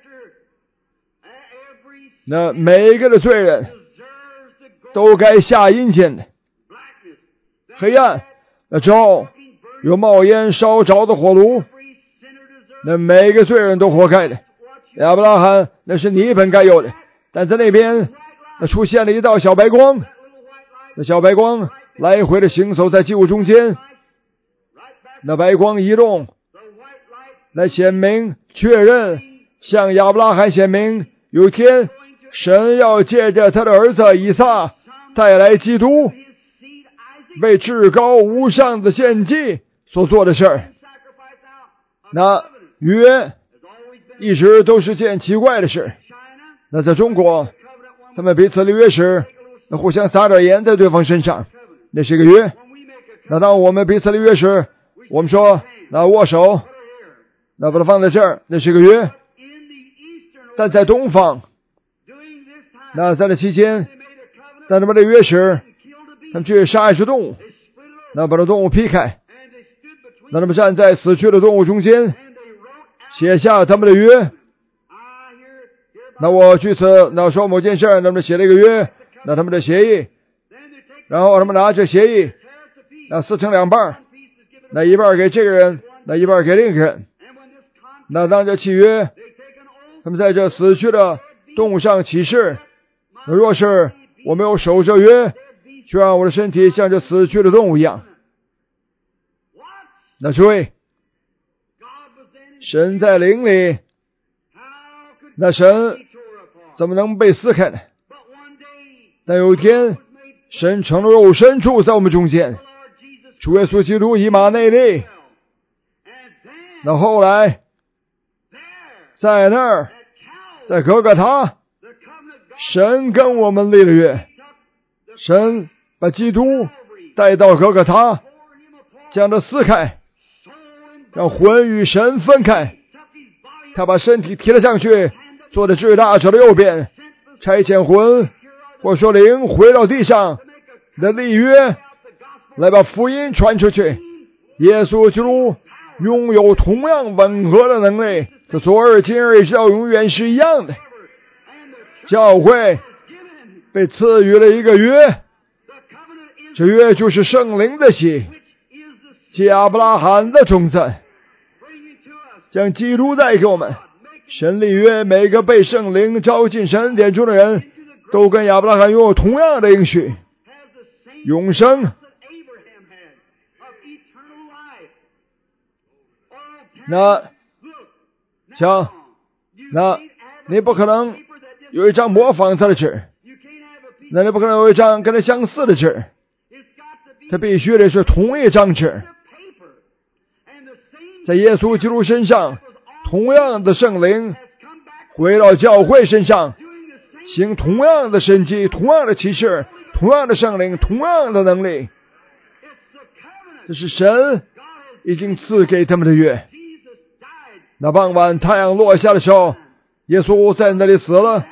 那每一个的罪人都该下阴间的黑暗，那之后有冒烟烧着的火炉，那每一个罪人都活该的。亚伯拉罕，那是你本该有的，但在那边那出现了一道小白光，那小白光来回的行走在祭物中间，那白光移动，来显明确认，向亚伯拉罕显明，有一天神要借着他的儿子以撒带来基督，为至高无上的献祭所做的事儿。那约一直都是件奇怪的事。那在中国，他们彼此立约时，那互相撒点盐在对方身上，那是一个约。那当我们彼此立约时，我们说那握手，那把它放在这儿，那是一个约。但在东方，那在这期间，在他们立约时，他们去杀一只动物，那把这动物劈开，那他们站在死去的动物中间，写下他们的约。那我据此那说某件事，那么写了一个约，那他们的协议，然后他们拿着协议，那撕成两半，那一半给这个人，那一半给另一个人。那当这契约，他们在这死去的动物上起誓，那若是我没有守着约，就让我的身体像这死去的动物一样。那诸位，神在灵里，那神怎么能被撕开呢？但有一天，神成了肉身住在我们中间，主耶稣基督以马内利。那后来，在那儿，在哥哥他，神跟我们立了约，神把基督带到哥哥他，将它撕开，让魂与神分开。他把身体提了上去，坐在至大者的右边，差遣魂或说灵回到地上的立约，来把福音传出去。耶稣基督拥有同样吻合的能力，这昨日今日直到永远是一样的。教会被赐予了一个约，这约就是圣灵的喜，即亚伯拉罕的种子，将基督带给我们。神立约，每个被圣灵召进神恩典中的人，都跟亚伯拉罕拥有同样的应许，永生。那你不可能有一张模仿他的纸，那你不可能有一张跟他相似的纸，他必须得是同一张纸。在耶稣基督身上，同样的圣灵回到教会身上，行同样的神迹，同样的奇事，同样的圣灵，同样的能力。 这是神已经赐给他们的约。那傍晚太阳落下的时候，耶稣在那里死了，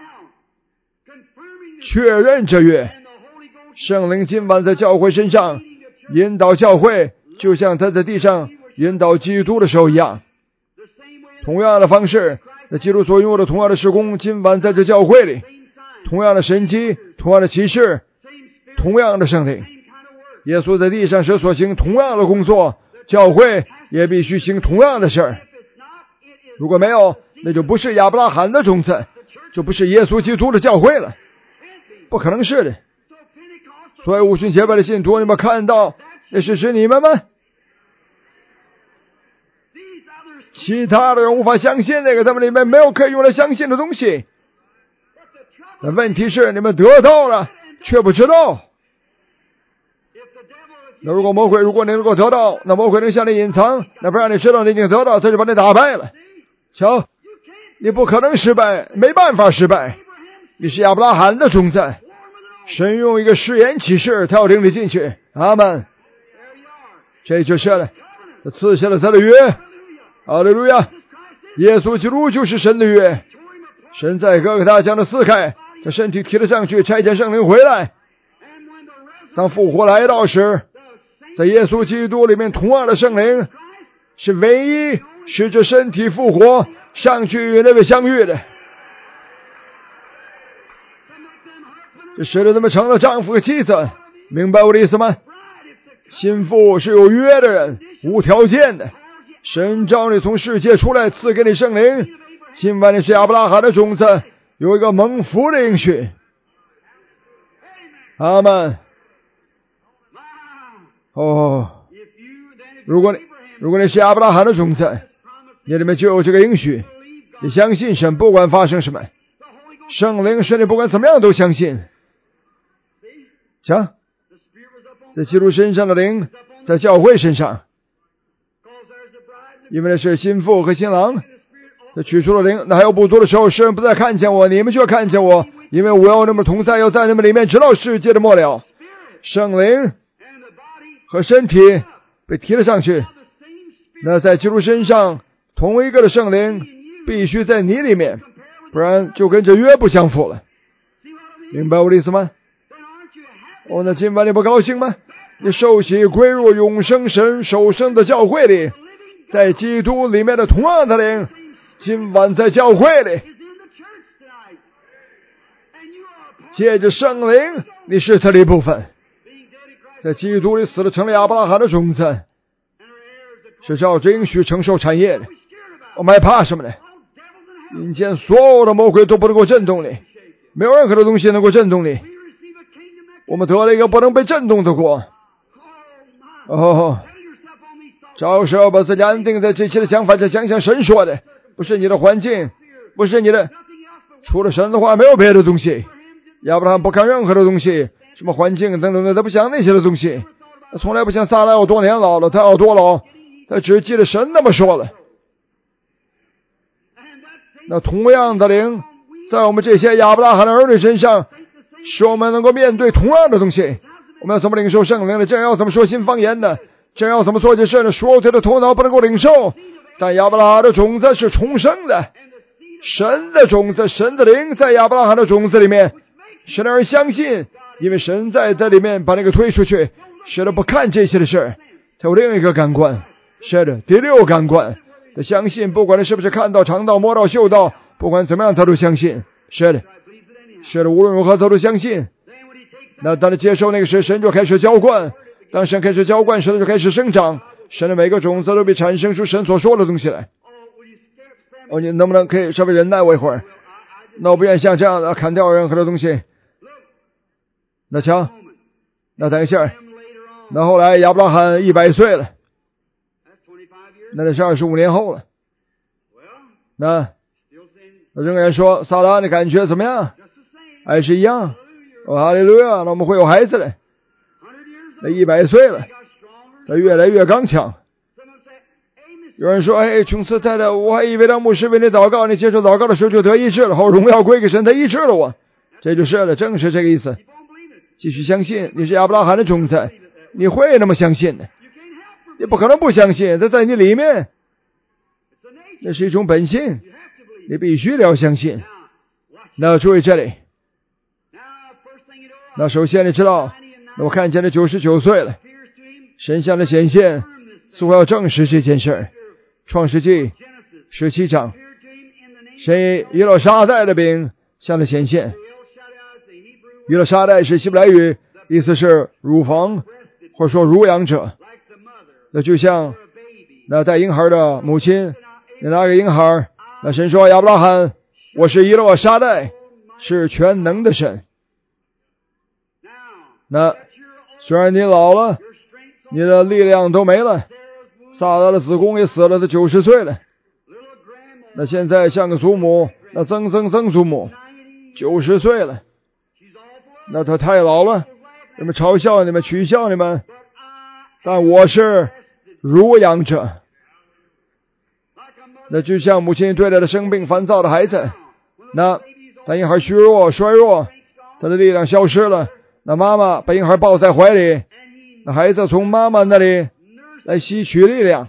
确认这约。圣灵今晚在教会身上引导教会，就像他在地上引导基督的时候一样。同样的方式，在基督所拥有的同样的事工，今晚在这教会里，同样的神迹，同样的启示，同样的圣灵。耶稣在地上时所行同样的工作，教会也必须行同样的事儿。如果没有，那就不是亚伯拉罕的种子，就不是耶稣基督的教会了，不可能是的。所以五旬节拜的信徒，你们看到那是指你们吗？其他的人无法相信那个，他们里面没有可以用来相信的东西。但问题是你们得到了却不知道。那如果魔鬼，如果你能够得到，那魔鬼能向你隐藏，那不让你知道你已经得到，他就把你打败了。瞧，你不可能失败，没办法失败。你是亚伯拉罕的种子，神用一个誓言启示，他要领你进去。阿们。这就是了，他赐下了他的约。哈利路亚！耶稣基督就是神的约。神在哥哥他将的撕开，将身体提了上去，差遣圣灵回来。当复活来到时，在耶稣基督里面同样的圣灵是唯一使这身体复活上去与那位相遇的。这使得他们成了丈夫和妻子，明白我的意思吗？心腹是有约的人，无条件的。神召你从世界出来，赐给你圣灵。今晚你是亚伯拉罕的种子，有一个蒙福的应许。阿们。如果你是亚伯拉罕的种子，你里面就有这个应许。你相信神，不管发生什么，圣灵使你不管怎么样都相信。瞧，在基督身上的灵，在教会身上，因为那是心腹和新郎，在取出了灵。那还有不多的时候，世人不再看见我，你们就要看见我，因为我要那么同在，要在你们里面，直到世界的末了。圣灵和身体被提了上去，那在基督身上同一个的圣灵必须在你里面，不然就跟这约不相符了。明白我的意思吗？那今晚你不高兴吗？你受洗归入永生神首生的教会里，在基督里面的同样的灵，今晚在教会里，借着圣灵，你是他的一部分。在基督里死了，成了亚伯拉罕的种子，是照着应许承受产业的。我们还怕什么呢？阴间所有的魔鬼都不能够震动你，没有任何的东西能够震动你。我们得了一个不能被震动的国。找时候把自己安定在这些的想法上，想想神说的，不是你的环境，不是你的，除了神的话没有别的东西。亚伯拉罕不看任何的东西，什么环境等等的，他不想那些的东西。他从来不想撒拉有多年老了，他要多老，他只记得神那么说了。那同样的灵在我们这些亚伯拉罕的儿女身上，使我们能够面对同样的东西。我们要怎么领受圣灵呢？这要怎么说新方言呢？这要怎么做这事呢？说对的头脑不能够领受，但亚伯拉罕的种子是重生的，神的种子，神的灵在亚伯拉罕的种子里面，使人相信，因为神在这里面把那个推出去，使人不看这些的事。他有另一个感官，是的，第六感官，他相信，不管他是不是看到、尝到、摸到、嗅到，不管怎么样他都相信。是的，是的，无论如何他都相信。那当他接受那个时，神就开始浇灌，当神开始浇灌，神就开始生长，神的每个种子都被产生出神所说的东西来。你能不能可以稍微忍耐我一会儿？那我不愿意像这样的砍掉任何的东西。那瞧，那等一下，那后来亚伯拉罕100岁了，那是25年后了。那仍然说，撒拉的感觉怎么样？还是一样。哈利路亚，那我们会有孩子了。那100岁了，他越来越刚强。有人说，琼斯太太，我还以为当牧师为你祷告，你接受祷告的时候就得医治了，好，荣耀归给神，他医治了我。这就是了，正是这个意思。继续相信，你是亚伯拉罕的种子，你会那么相信的。 你不可能不相信，它在你里面，那是一种本性，你必须要相信。那注意这里，那首先你知道，那我看见了99岁了，神向的显现似乎要证实这件事。创世纪17章，神以勒沙代的饼向他显现。以勒沙代是希伯来语，意思是乳房或者说乳养者。那就像那带婴孩的母亲，你拿个婴孩，那神说亚伯拉罕，我是以勒沙代，是全能的神。那虽然你老了，你的力量都没了，撒拉的子宫也死了，他90岁了。那现在像个祖母，那曾祖母90岁了，那他太老了，你们嘲笑你们，取笑你们，但我是乳养者。那就像母亲对待了生病烦躁的孩子，那当婴孩虚弱衰弱，他的力量消失了，那妈妈把婴孩抱在怀里，那孩子从妈妈那里来吸取力量。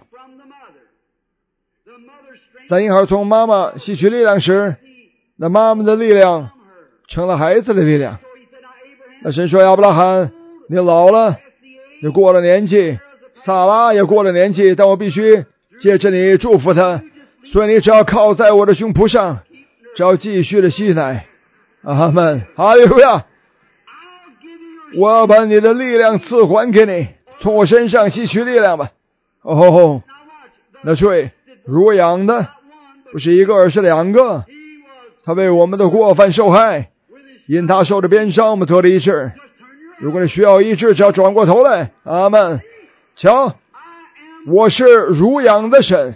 当婴孩从妈妈吸取力量时，那妈妈的力量成了孩子的力量。那神说亚伯拉罕，你老了，你过了年纪，撒拉也过了年纪，但我必须借着你祝福他，所以你只要靠在我的胸脯上，只要继续的吸奶。阿们，哈利路亚！我要把你的力量赐还给你，从我身上吸取力量吧。哦，那注意，乳养的不是一个，而是2个。他为我们的过犯受害，因他受的鞭伤，我们得了医治。如果你需要医治，只要转过头来。阿们。瞧，我是乳养的神。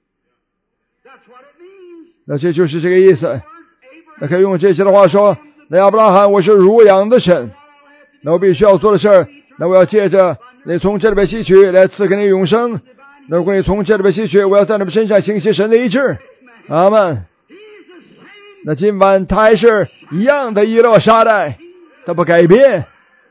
那这就是这个意思。那可以用这些的话说，那亚伯拉罕，我是乳养的神。那我必须要做的事儿，那我要借着你从这里边吸取来赐给你永生。那如果你从这里边吸取，我要在你们身上行使神的医治。阿们。那今晚他还是一样的以勒沙代，他不改变。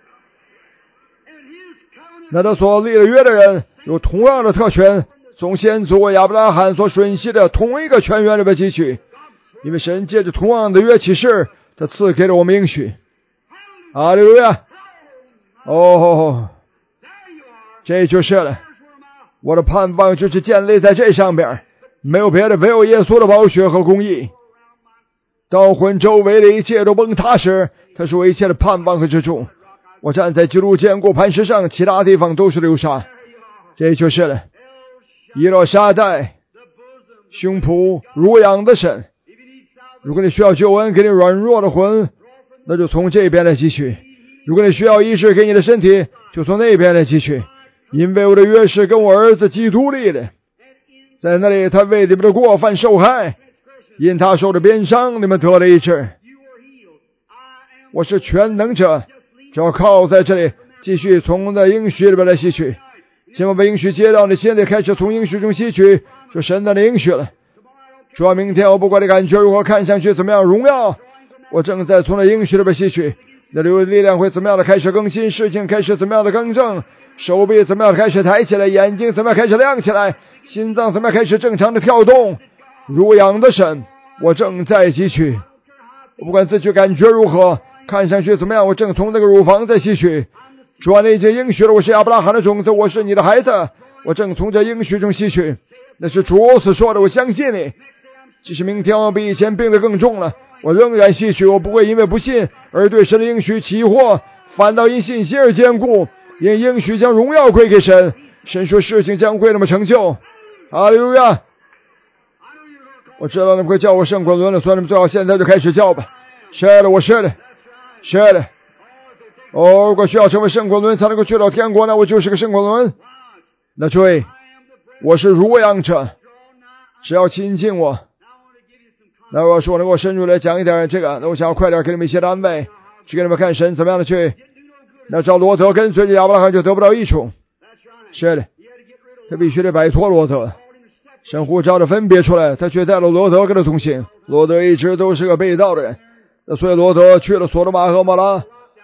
那他所立了约的人有同样的特权，从先祖亚伯拉罕所吮吸的同一个泉源里边汲取，因为神借着同样的约启示，他赐给了我们应许。哈利路亚！哦，这就是了。我的盼望就是建立在这上边，没有别的，唯有耶稣的宝血和公义。到魂周围的一切都崩塌时，他是我一切的盼望和支柱。我站在基督坚固磐石上，其他地方都是流沙。这就是了。以勒沙代，胸脯乳养的神。如果你需要救恩，给你软弱的魂，那就从这边来汲取；如果你需要医治给你的身体，就从那边来汲取。因为我的约是跟我儿子基督立的，在那里他为你们的过犯受害，因他受的鞭伤，你们得了医治。我是全能者，只要靠在这里，继续从那应许里边来吸取。千万把应许接到你心里，开始从应许中吸取，就神的应许了。主要明天我不管你感觉如何，看上去怎么样荣耀，我正在从那应许里边吸取。那流的力量会怎么样的开始更新，事情开始怎么样的更正，手臂怎么样的开始抬起来，眼睛怎么样开始亮起来，心脏怎么样开始正常的跳动。乳养的神，我正在汲取。我不管自己感觉如何，看上去怎么样，我正从那个乳房在吸取。主啊，你已经应许了，我是亚伯拉罕的种子，我是你的孩子，我正从这应许中吸取。那是主所说的，我相信你。即使明天我比以前病得更重了，我仍然吸取。我不会因为不信而对神的应许起惑，反倒因信心而坚固，因应许将荣耀归给神。神说事情将会那么成就。哈利路亚！我知道你们会叫我圣滚轮了，所以你们最好现在就开始叫吧。是的，我是的，是的。如果需要成为圣滚轮才能够去到天国，那我就是个圣滚轮。那注意，我是乳养者，只要亲近我。那我要说能够深入来讲一点这个，那我想要快点给你们一些安慰，去给你们看神怎么样的去。那照罗德跟随着亚伯拉罕就得不到益处。是的，他必须得摆脱罗德。神呼召的分别出来，他却带了罗德跟他同行。罗德一直都是个被盗的人，那所以罗德去了索多玛和摩拉，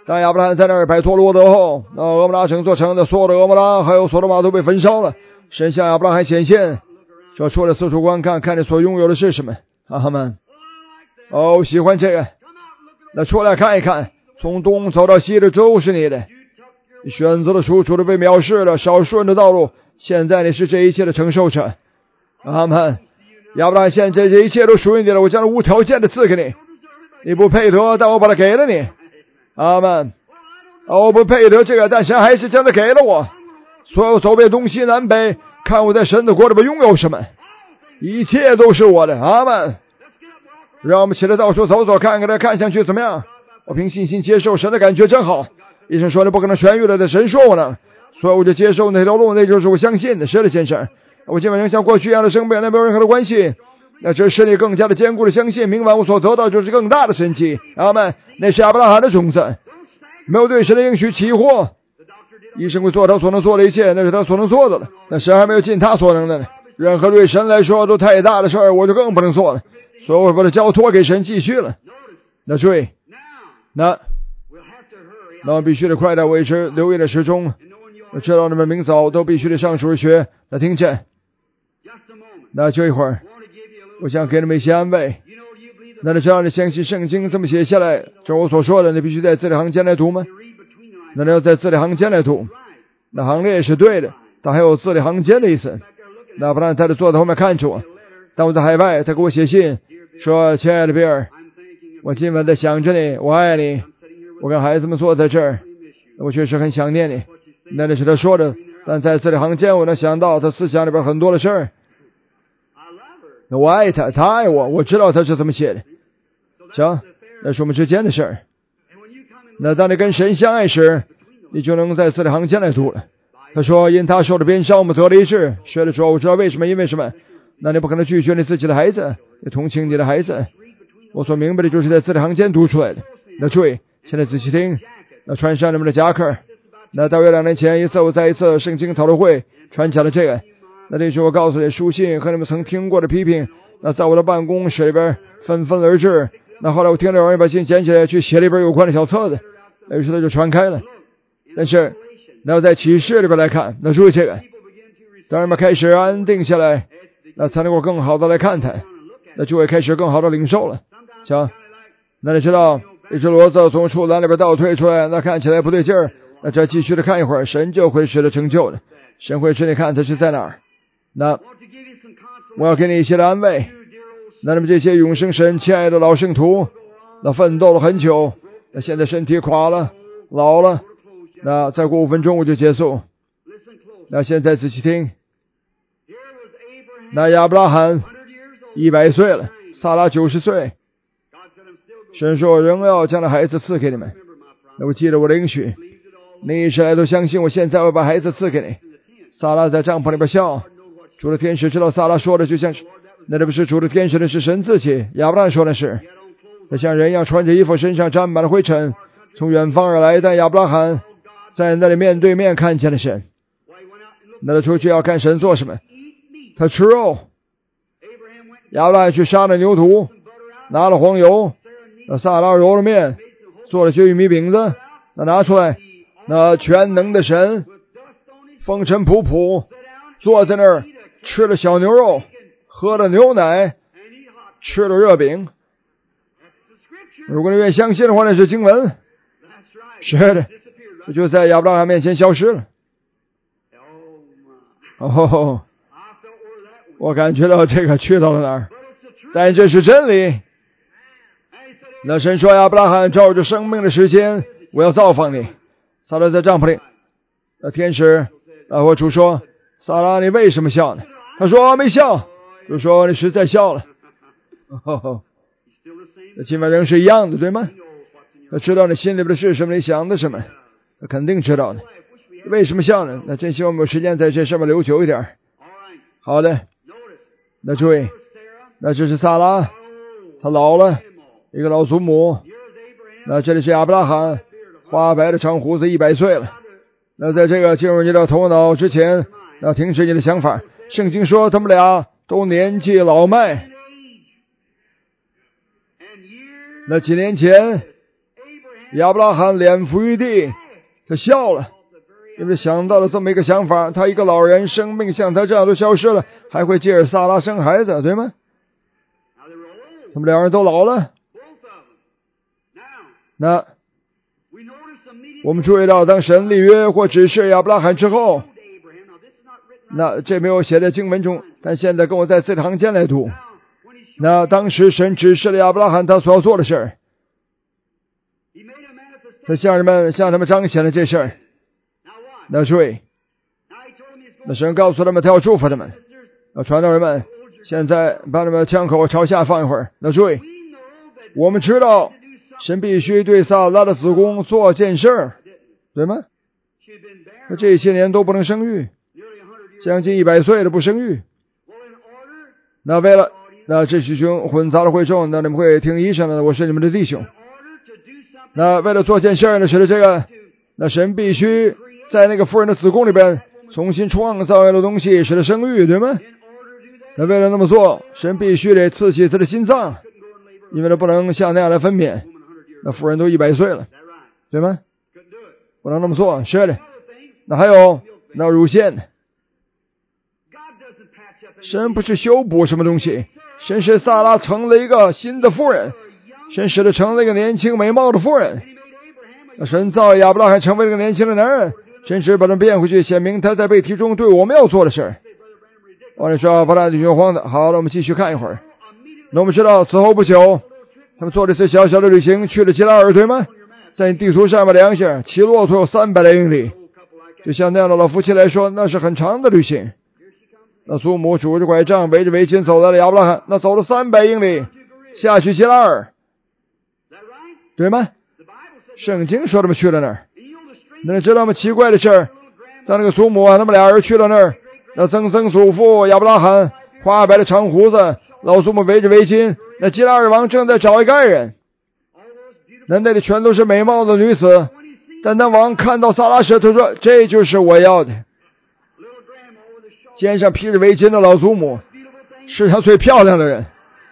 当亚伯拉罕在那儿摆脱罗德后，俄摩拉城做城的所有的俄摩拉还有所罗玛都被焚烧了。神向亚伯拉罕显现，说出来四处观看，看你所拥有的是什么。阿们。喜欢这个，那出来看一看，从东走到西的都是你的。你选择了属主的被藐视了少数人的道路，现在你是这一切的承受者。阿们。亚伯拉罕，现在这一切都属于你了，我将它无条件的赐给你。你不配得，但我把它给了你。阿们。我不配得这个，但神还是将它给了我。所有走遍东西南北，看我在神的国里边拥有什么，一切都是我的。阿们。让我们起来到处走走看看，看上去怎么样？我凭信心接受神的感觉真好。医生说你不可能痊愈了，但神说我呢，所以我就接受那条路，那就是我相信的。是的，先生，我今晚仍像过去一样的生病，那没有任何的关系。那这使你更加的坚固的相信，明晚我所得到就是更大的神迹。阿们。那是亚伯拉罕的种子，没有对神的应许起惑。医生会做他所能做的一切，那是他所能做的了。那神还没有尽他所能的呢。任何对神来说都太大的事儿，我就更不能做了。所以我把它交托给神继续了。那注意，那我必须得快点维持留意的时钟。我知道你们明早都必须得上主日学。那听见，那就一会儿，我想给你们一些安慰。那你知道你相信圣经这么写下来，这我所说的，你必须在字里行间来读吗？那你要在字里行间来读，那行列是对的，但还有字里行间的意思。那不然他就坐在后面看着我。当我在海外，他给我写信说：“亲爱的比尔，我今晚在想着你，我爱你。我跟孩子们坐在这儿，我确实很想念你。”那是他说的，但在字里行间，我能想到他思想里边很多的事儿。那我爱他，他爱我，我知道他是怎么写的。行，那是我们之间的事儿。那当你跟神相爱时，你就能在字里行间来读了。他说：“因他受的鞭伤，我们得了医治。”说的说，我知道为什么，因为什么？那你不可能拒绝你自己的孩子，你同情你的孩子。我所明白的就是在字里行间读出来的。那注意，现在仔细听。那穿上你们的夹克。那大约2年前一次，我在一次圣经讨论会传讲了这个。那这时我告诉你，书信和你们曾听过的批评，那在我的办公室里边纷纷而至。那后来我听到有人把信捡起来去写了一本有关的小册子，于是它就传开了。但是那要在启示里边来看，那注意这个，当人们开始安定下来，那才能够更好的来看它，那就会开始更好的领受了。行，那你知道一只骡子从畜栏里边倒退出来，那看起来不对劲儿，那再继续的看一会儿，神就会使得成就的。神会使你看它是在哪儿。那我要给你一些的安慰。那你们这些永生神亲爱的老圣徒，那奋斗了很久，那现在身体垮了，老了，那再过5分钟我就结束。那现在仔细听。那亚伯拉罕100岁了，撒拉90岁。神说仍要将那孩子赐给你们。那我记得我的应许，你一直来都相信我，现在会把孩子赐给你。撒拉在帐篷里边笑，主的天使知道撒拉说的就像是，那这不是主的天使的是神自己。亚伯拉罕说的是，他像人一样穿着衣服，身上沾满了灰尘，从远方而来。但亚伯拉罕在那里面对面看见了神。那他出去要看神做什么？他吃肉。亚伯拉罕去杀了牛犊，拿了黄油，那撒拉揉了面，做了些玉米饼子，那拿出来，那全能的神风尘仆仆坐在那儿，吃了小牛肉，喝了牛奶，吃了热饼。如果你愿意相信的话，那是经文。是的，这就在亚伯拉罕面前消失了。哦，我感觉到这个去到了哪儿，但这是真理。那神说，亚伯拉罕，照着生命的时间，我要造访你。撒拉在帐篷里，那天使我主说，撒拉你为什么笑呢？他说没笑。主说你实在笑了。那起码仍是一样的，对吗？他知道你心里边的是什么，你想的什么，他肯定知道的。为什么笑呢？那真希望我们有时间在这上面留久一点。好的，那注意，那这是撒拉，他老了，一个老祖母。那这里是亚伯拉罕，花白的长胡子，100岁了。那在这个进入你的头脑之前，要停止你的想法。圣经说他们俩都年纪老迈。那几年前亚伯拉罕脸伏于地，他笑了，因为想到了这么一个想法，他一个老人，生命像他这样都消失了，还会借着撒拉生孩子，对吗？他们两人都老了。那我们注意到，当神立约或指示亚伯拉罕之后，那这没有写在经文中，但现在跟我在字里行间来读。那当时神指示了亚伯拉罕他所要做的事儿，他向他们彰显了这事儿。那注意，那神告诉他们他要祝福他们。传道人们，现在把他们的枪口朝下放一会儿。那注意，我们知道神必须对撒拉的子宫做件事儿，对吗？那这些年都不能生育，将近100岁了不生育。那为了这是群混杂的会众，那你们会听医生的，我是你们的弟兄。那为了做件事儿呢，是这个，那神必须在那个妇人的子宫里边重新创造一个东西，使他生育，对吗？那为了那么做，神必须得刺激他的心脏，因为他不能像那样来分娩。那妇人都100岁了，对吗？不能那么做，是的。那还有那乳腺，神不是修补什么东西，神使撒拉成了一个新的妇人，神使他成了一个年轻美貌的妇人。那神造亚伯拉罕成为了一个年轻的男人，神只把他变回去，显明他在被提中对我们要做的事儿。我跟你说，不然你就慌的。好了，我们继续看一会儿。那我们知道此后不久，他们做了一次小小的旅行，去了基拉尔，对吗？在地图上面量一下，骑骆驼有300来英里，就像那样的老夫妻来说，那是很长的旅行。那祖母拄着拐杖，围着围巾走到了亚伯拉罕，那走了300英里下去基拉尔，对吗？圣经说他们去了那儿。那你知道吗？奇怪的事儿，在那个祖母他们俩人去了那儿，那曾祖父亚伯拉罕花白的长胡子，老祖母围着围巾，那基拉尔王正在找一个爱人，那里全都是美貌的女子。但那王看到撒拉时，他说这就是我要的。肩上披着围巾的老祖母，世上最漂亮的人。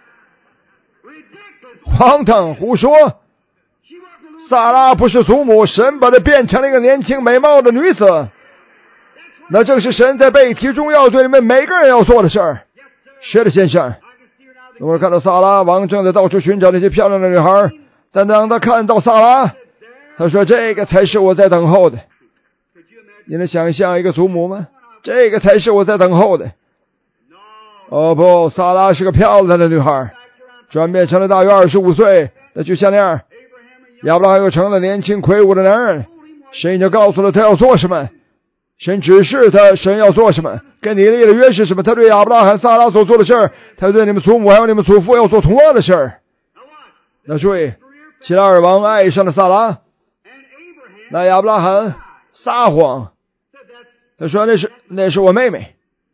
荒唐胡说，撒拉不是祖母，神把她变成了一个年轻美貌的女子。那正是神在被提中要对你们每个人要做的事儿。是的，先生。我看到撒拉王正在到处寻找那些漂亮的女孩，但当他看到撒拉，他说这个才是我在等候的。你能想象一个祖母吗？这个才是我在等候的。哦不，撒拉是个漂亮的女孩，转变成了大约25岁，那就像那样。亚伯拉罕又成了年轻魁梧的男人，神已经告诉了他要做什么，神指示他神要做什么，跟你立的约是什么，他对亚伯拉罕撒拉所做的事儿，他对你们祖母还有你们祖父要做同样的事儿。那注意，基拉尔王爱上了撒拉，那亚伯拉罕撒谎，他说那是我妹妹。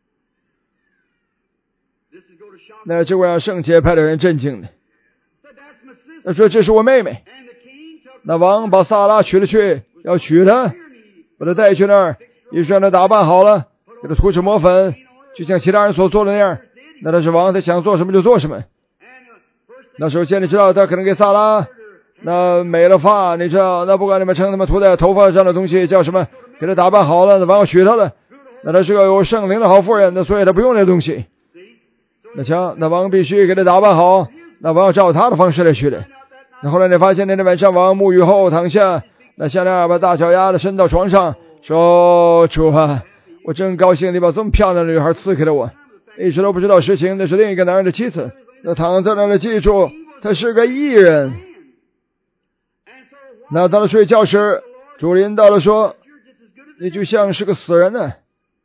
那这会让圣洁派的人震惊的，他说这是我妹妹。那王把撒拉娶了去，要娶她，把她带去那儿，一让她打扮好了，给她涂脂抹粉，就像其他人所做的那样。那是王，他想做什么就做什么。那首先你知道，他可能给撒拉那美了发，你知道，那不管你们称他们涂在头发上的东西叫什么，给她打扮好了，那王要娶她了，那她是个有圣灵的好妇人，那所以她不用那东西。那瞧，那王必须给她打扮好，那王要照他的方式来娶的。那后来你发现那天晚上王沐浴后躺下，那像那样把大脚丫子伸到床上，说主啊，我真高兴你把这么漂亮的女孩赐给了我，一直都不知道实情，那是另一个男人的妻子。那躺在那里记住，他是个义人。那到了睡觉时，主领导了说，你就像是个死人呢。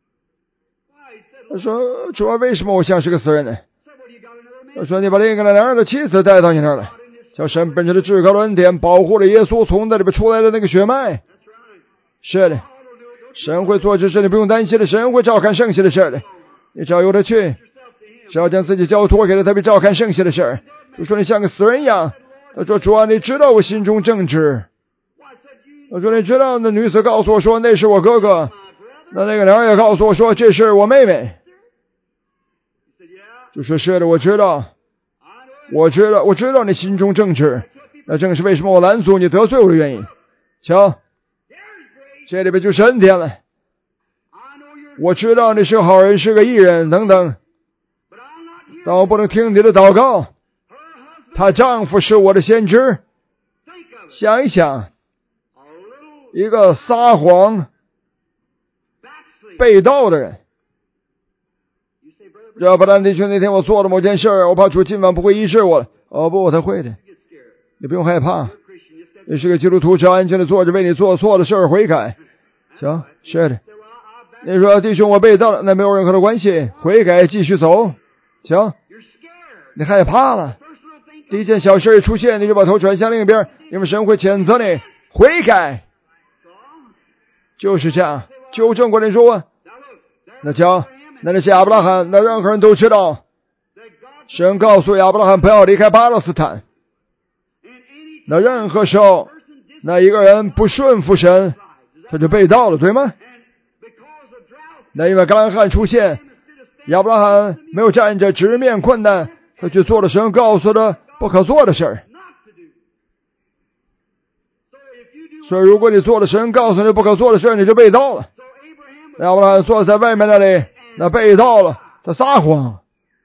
他说主啊，为什么我像是个死人呢？他说你把另一个男人的妻子带到你那儿了，叫神本着的至高的恩典保护了耶稣从那里边出来的那个血脉。是的，神会做这事，你不用担心的，神会照看剩下的事的。你只要由他去，只要将自己交托给他，他必照看剩下的事。就说你像个死人一样。他说主啊，你知道我心中正直。他说你知道，那女子告诉我说那是我哥哥，那个男人也告诉我说这是我妹妹。就说是的，我知道你心中正直。 那正是为什么我拦阻你得罪我的原因。瞧，这里边就是恩典了。我知道你是个好人，是个义人等等，但我不能听你的祷告。她丈夫是我的先知，想一想，一个撒谎背道的人。要不然的确那天我做了某件事，我怕主今晚不会医治我了。哦不，他会的，你不用害怕。你是个基督徒，只要安静的坐着，为你做错的事儿悔改。行，是的。你说弟兄我背道了，那没有任何的关系，悔改继续走。行，你害怕了，第一件小事一出现，你就把头转向另一边，因为神会谴责你。悔改就是这样。纠正过来说，那讲，那是亚伯拉罕，那任何人都知道，神告诉亚伯拉罕不要离开巴勒斯坦。那任何时候，那一个人不顺服神，他就背道了，对吗？那因为干旱出现，亚伯拉罕没有站着直面困难，他却做了神告诉的不可做的事儿。所以如果你做了神告诉你不可做的事儿，你就背道了。亚伯拉罕坐在外面那里，那背道了，他撒谎。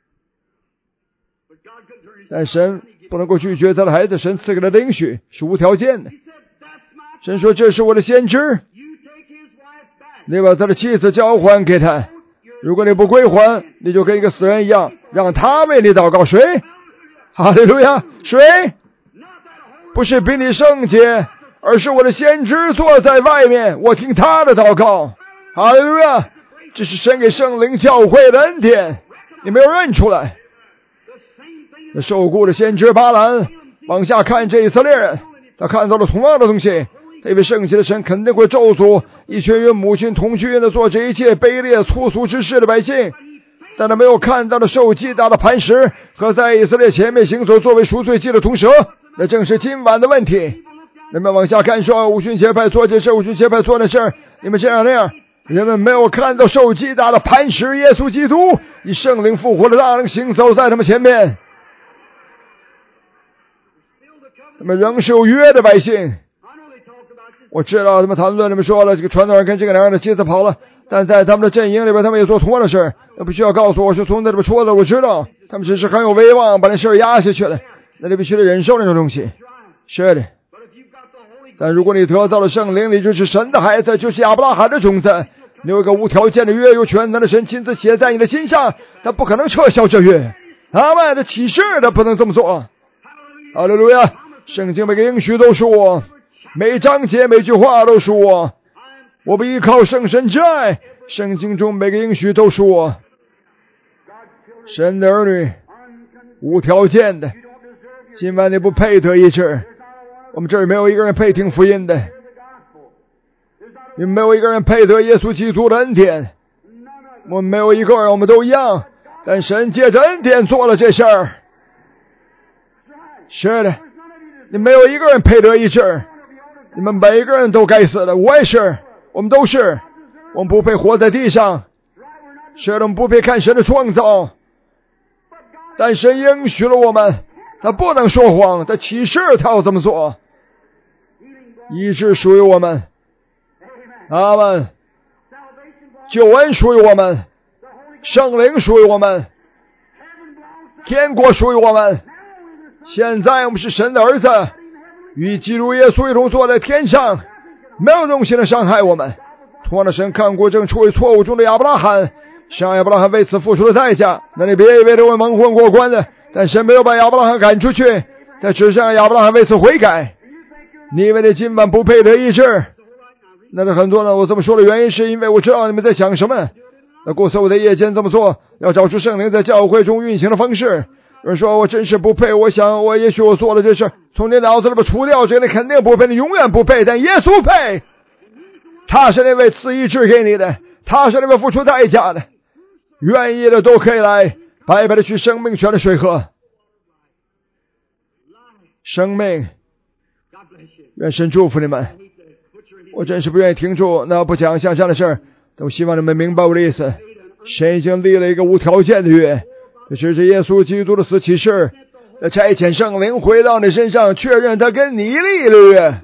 但神不能够拒绝他的孩子，神赐给他的应许是无条件的。神说这是我的先知，你把他的妻子交还给他，如果你不归还，你就跟一个死人一样，让他为你祷告。谁？哈利路亚！谁？不是比你圣洁，而是我的先知坐在外面，我听他的祷告。哈利路亚！这是神给圣灵教会的恩典，你没有认出来。那受雇的先知巴兰往下看这以色列人，他看到了同样的东西。这位圣洁的神肯定会咒诅一群与母亲同居的做这一切卑劣粗俗之事的百姓，但他没有看到的受击打的磐石和在以色列前面行走作为赎罪祭的铜蛇。那正是今晚的问题。人们往下看说五旬节派做这事，五旬节派做那事，你们这样那样，人们没有看到受击打的磐石耶稣基督以圣灵复活的大能行走在他们前面。他们仍是有约的百姓。我知道他们谈论，他们说了这个传道人跟这个男人的妻子跑了，但在他们的阵营里边他们也做同样的事。那不需要告诉我是从那里边出的，我知道他们只是很有威望，把那事压下去了，那你必须得忍受那种东西。是的，但如果你得到了圣灵，你就是神的孩子，就是亚伯拉罕的种子，你有一个无条件的约，有全能的神亲自写在你的心上，他不可能撤销这约。阿们，这启示的不能这么做。哈利路亚！圣经每个应许都是我，每章节每句话都是我，我不依靠圣神之爱，圣经中每个应许都是我。神的儿女无条件的，今晚你不配得医治，我们这儿没有一个人配听福音的，也没有一个人配得耶稣基督的恩典，我们没有一个人，我们都一样，但神借着恩典做了这事儿。是的，你没有一个人配得医治，你们每一个人都该死的，我也是，我们都是，我们不配活在地上，是的，我们不配看神的创造，但神应许了我们，他不能说谎，他启示他要这么做，医治属于我们，阿们，救恩属于我们，圣灵属于我们，天国属于我们。现在我们是神的儿子，与基督耶稣一同坐在天上，没有东西能伤害我们。同样的，神看过正处于错误中的亚伯拉罕，让亚伯拉罕为此付出了代价。那你别以为他会蒙混过关的，但神没有把亚伯拉罕赶出去，他只是让亚伯拉罕为此悔改。你以为你今晚不配得医治？那很多呢，我这么说的原因是因为我知道你们在想什么。那过去我在夜间这么做，要找出圣灵在教会中运行的方式。有人说我真是不配，我想也许我做了这事，从你脑子里边除掉这个，你肯定不配，你永远不配，但耶稣配，他是那位赐医治给你的，他是那位付出代价的，愿意的都可以来，白白的去生命泉的水喝生命。愿神祝福你们。我真是不愿意停住，那不讲像这样的事儿，但我希望你们明白我的意思。神已经立了一个无条件的约，这是耶稣基督的死启示， 差遣圣灵回到你身上，确认他跟你立了约。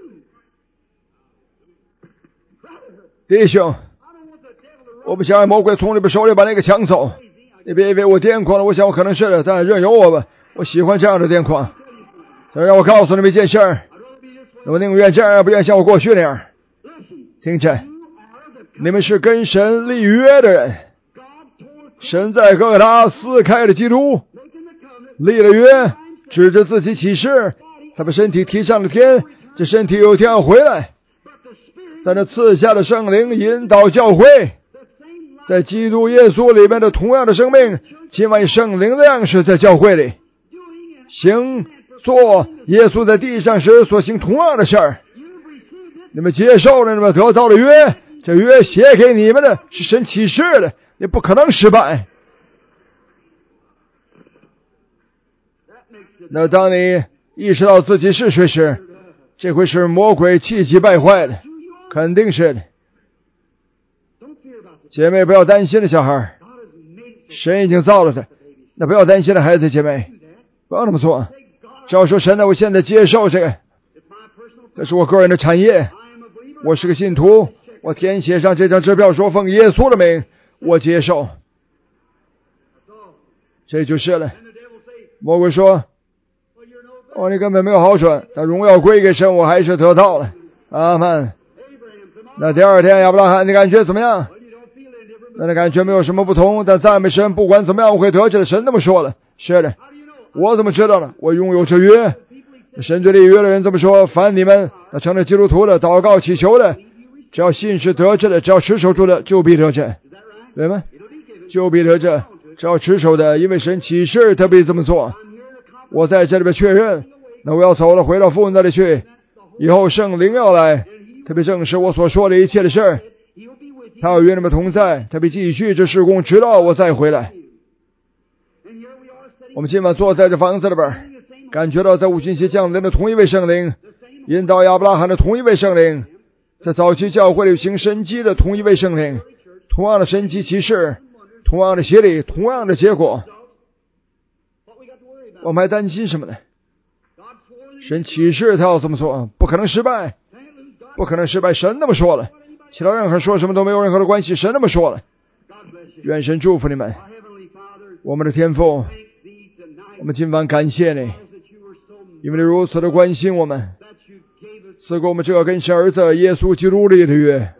弟兄，我不想让魔鬼从你们手里把那个抢走。你别以为我癫狂了，我想我可能是的，但任由我吧，我喜欢这样的癫狂。但让我告诉你们一件事儿，我宁愿这样，不愿像我过去那样。听着，你们是跟神立约的人，神在哥哥他撕开了基督，立了约，指着自己起誓，他把身体提上了天，这身体有一天要回来。但这赐下的圣灵引导教会，在基督耶稣里面的同样的生命，今晚以圣灵的样式在教会里做耶稣在地上时所行同样的事儿。你们接受了，你们得到了约，这约写给你们的是神启示的，你不可能失败。那当你意识到自己是谁时，这会是魔鬼气急败坏的，肯定是的。姐妹不要担心的小孩，神已经造了他，那不要担心的孩子姐妹，不要那么做。只要说神呢，我现在接受这个，这是我个人的产业，我是个信徒，我填写上这张支票说奉耶稣的名，我接受，这就是了。魔鬼说你根本没有好转，但荣耀归给神，我还是得到了。阿们。那第二天亚伯拉罕，你感觉怎么样？那你感觉没有什么不同，但赞美神，不管怎么样我会得着的。神那么说了。是的，我怎么知道呢？我拥有这约。神对立约的人这么说，凡你们那成了基督徒的，祷告祈求的，只要信是得着的，只要持守住的，就必得着，对吗？就必得着，只要持守的，因为神启示他必这么做。我在这里边确认，那我要走了，回到父那里去，以后圣灵要来，特别证实我所说的一切的事儿，他要与你们同在，他必继续这事工，直到我再回来。我们今晚坐在这房子里边，感觉到在五旬节降临的同一位圣灵，引导亚伯拉罕的同一位圣灵，在早期教会里行神迹的同一位圣灵，同样的神迹奇事，同样的洗礼，同样的结果。我们还担心什么呢？神启示他要这么做，不可能失败，不可能失败。神那么说了，其他任何说什么都没有任何的关系。神那么说了。愿神祝福你们。我们的天父，我们今晚感谢你，因为你如此的关心我们，赐给我们这个跟神儿子耶稣基督里的约。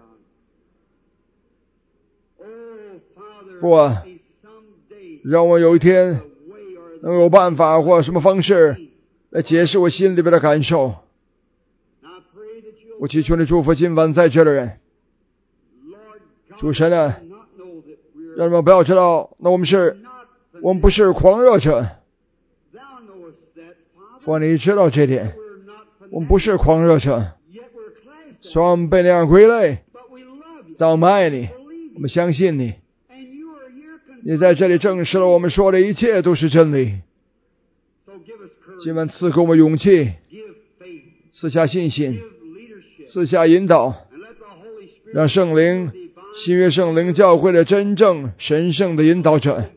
父啊，让我有一天能有办法或什么方式来解释我心里边的感受。我祈求你祝福今晚在这的人。主神啊，让你们不要知道，那我们不是狂热者。父啊，你知道这点，我们不是狂热者，虽然我们被那样归类，但我们爱你，我们相信你。你在这里证实了我们说的一切都是真理。今晚赐给我们勇气，赐下信心，赐下引导，让圣灵，新约圣灵教会的真正神圣的引导者，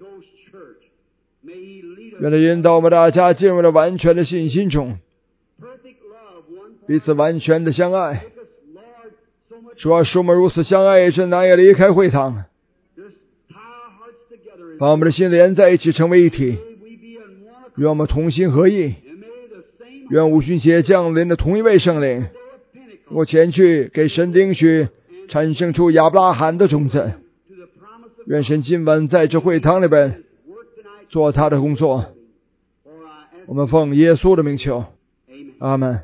愿他引导我们大家进入了完全的信心中，彼此完全的相爱。主要使我们如此相爱，真难也离开会堂，把我们的心连在一起，成为一体。愿我们同心合意，愿五旬节降临的同一位圣灵，我前去给神应许，产生出亚伯拉罕的种子。愿神今晚在这会堂里边做他的工作。我们奉耶稣的名求，阿们。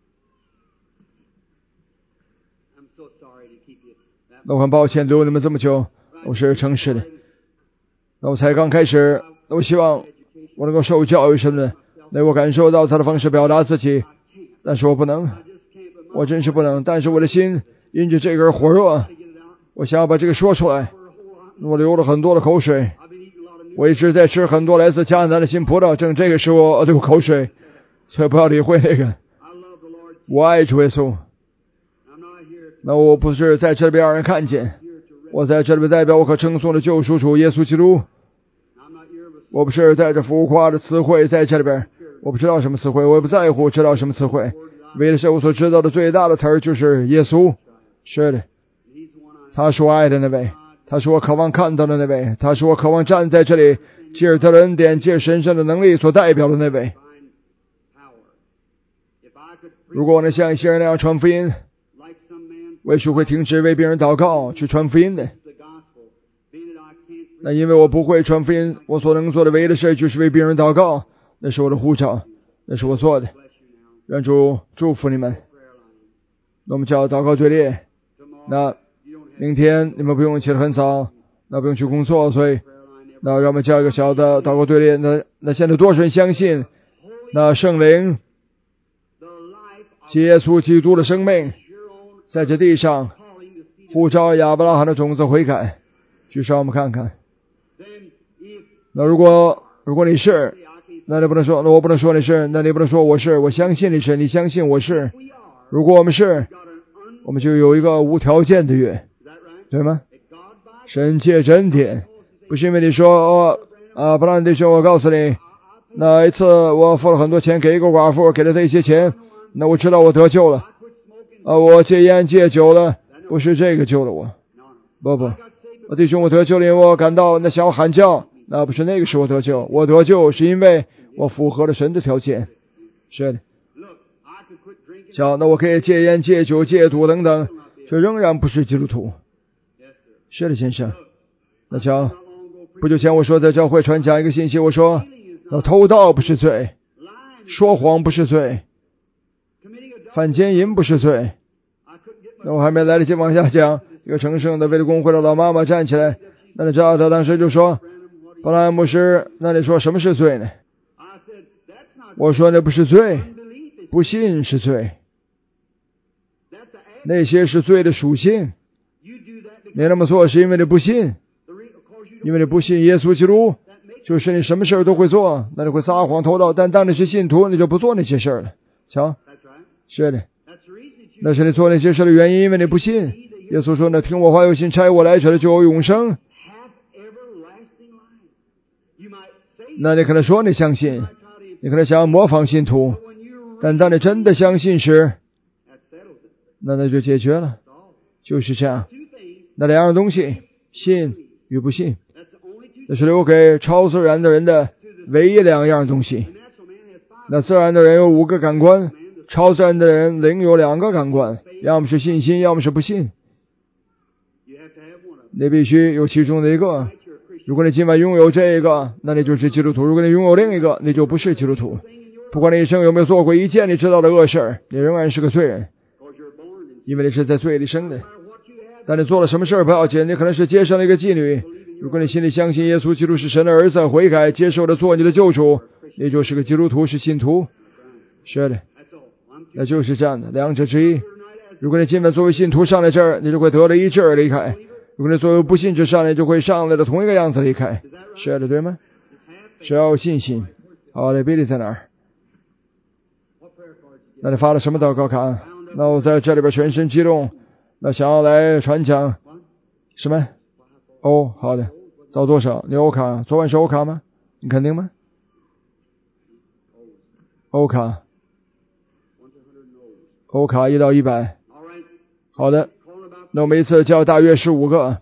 那我很抱歉留你们这么久，我是诚实的。那我才刚开始，我希望我能够受教育什么的，能够感受到他的方式表达自己，但是我不能，我真是不能。但是我的心因着这个火热，我想要把这个说出来。我流了很多的口水，我一直在吃很多来自迦南的新葡萄，正这个时候我流口水，所以不要理会那个。我爱主耶稣。那我不是在这边让人看见，我在这里代表我可称颂的救赎主耶稣基督。我不是带着浮夸的词汇在这里边， 我不知道什么词汇，我也不在乎知道什么词汇。为的是我所知道的最大的词儿就是耶稣。是的，他是我爱的那位，他是我渴望看到的那位，他是我渴望站在这里，借着他的恩典，借神圣的能力所代表的那位。如果我能像一些人那样传福音，我也许会停止为别人祷告去传福音的。那因为我不会传福音，我所能做的唯一的事就是为别人祷告，那是我的呼召，那是我做的。愿主祝福你们。那我们叫祷告队列。那明天你们不用起得很早，那不用去工作，所以那让我们叫一个小的祷告队列。那现在多少人相信那圣灵耶稣基督的生命在这地上呼召亚伯拉罕的种子悔改？举手我们看看。那如果你是，那你不能说，那我不能说你是，那你不能说我是，我相信你是，你相信我是。如果我们是，我们就有一个无条件的约，对吗？神借着恩典，不是因为你说不然弟兄，我告诉你，那一次我付了很多钱给一个寡妇，给了他一些钱，那我知道我得救了。我戒烟戒酒了，不是这个救了我。不，弟兄，我得救了，因为我感到那想要喊叫，那不是那个使我得救。我得救是因为我符合了神的条件。是的。那我可以戒烟戒酒戒赌等等，这仍然不是基督徒。是的，先生。那不久前我说在教会传讲一个信息，我说偷盗不是罪，说谎不是罪，犯奸淫不是罪。那我还没来得及往下讲，一个成圣的为了公会的老妈妈站起来，那你知道他当时就说，布兰牧师，那你说什么是罪呢？我说那不是罪，不信是罪，那些是罪的属性。你那么做是因为你不信，因为你不信耶稣基督，就是你什么事都会做，那你会撒谎偷盗，但当你是信徒，你就不做那些事了。是的，那是你做那些事的原因，因为你不信。耶稣说，那听我话有信差我来者的就有永生。那你可能说你相信，你可能想要模仿信徒，但当你真的相信时，那就解决了。就是这样。那两样东西，信与不信，那是留给超自然的人的唯一两样东西。那自然的人有5个感官，超自然的人另有2个感官，要么是信心，要么是不信。你必须有其中的一个。如果你今晚拥有这个，那你就是基督徒；如果你拥有另一个，你就不是基督徒。不管你一生有没有做过一件你知道的恶事，你仍然是个罪人，因为你是在罪里生的。但你做了什么事不要紧，你可能是街上的一个妓女，如果你心里相信耶稣基督是神的儿子，悔改接受了做你的救主，你就是个基督徒，是信徒。是的，那就是这样的，两者之一。如果你今晚作为信徒上来这儿，你就会得了医治而离开；如果你作为不信者上来，就会上来的同一个样子离开。是的，对吗？只要有信心。好的，比利在哪儿？那你发了什么祷告卡？那我在这里边全身激动，那想要来传讲什么？好的，到多少？你欧卡？昨晚是欧卡吗？你肯定吗？欧卡1到100。好的，那我们一次叫大约15个。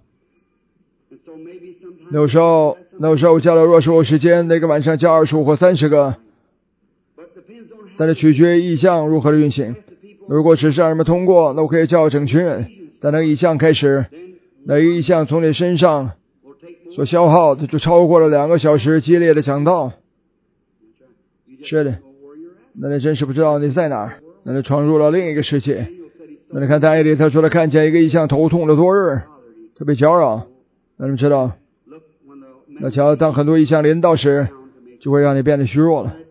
有时候叫了，若是有时间，那个晚上叫25或30个，但是取决于意向如何的运行。如果只是让人们通过，那我可以叫整群人。但那个意向开始，那一个意向从你身上所消耗的，就超过了2个小时激烈的讲道。是的，那你真是不知道你在哪儿，那你闯入了另一个世界。那你看但以理他说他看见一个意象，头痛了多日，特别搅扰。那你们知道，那瞧，当很多意象临到时，就会让你变得虚弱了。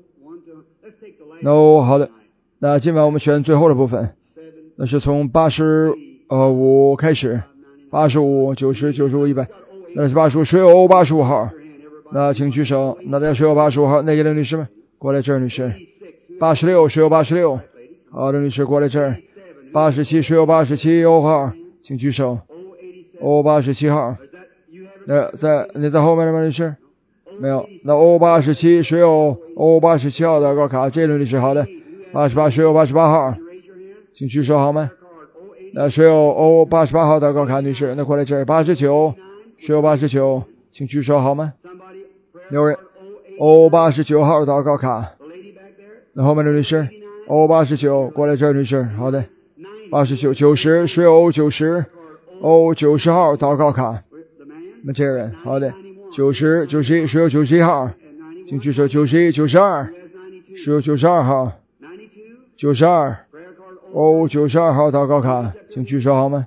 好的，那今晚我们选最后的部分，那是从85开始，85、90、95、100，那是85水偶85号。那请举手。那在水偶85号，那一位女士们过来这儿，女士。86水偶86，好的，女士过来这儿。87水偶87欧号，请举手。87号。你在后面的吗，女士没有。那 O87 谁有 O87 号祷告卡？这轮律师好的。88谁有88号？请举手好吗？那谁有 O88 号祷告卡？女士，那过来这儿。89谁有89？请举手好吗？有人 O89 号祷告卡。那后面的女士 O89 过来这儿，女士好的。89 90谁有 O90 O90 号祷告卡？那这个人好的。90 91谁有91号？请举手。91 92谁有92号？92 O92 号祷告卡，请举手好吗？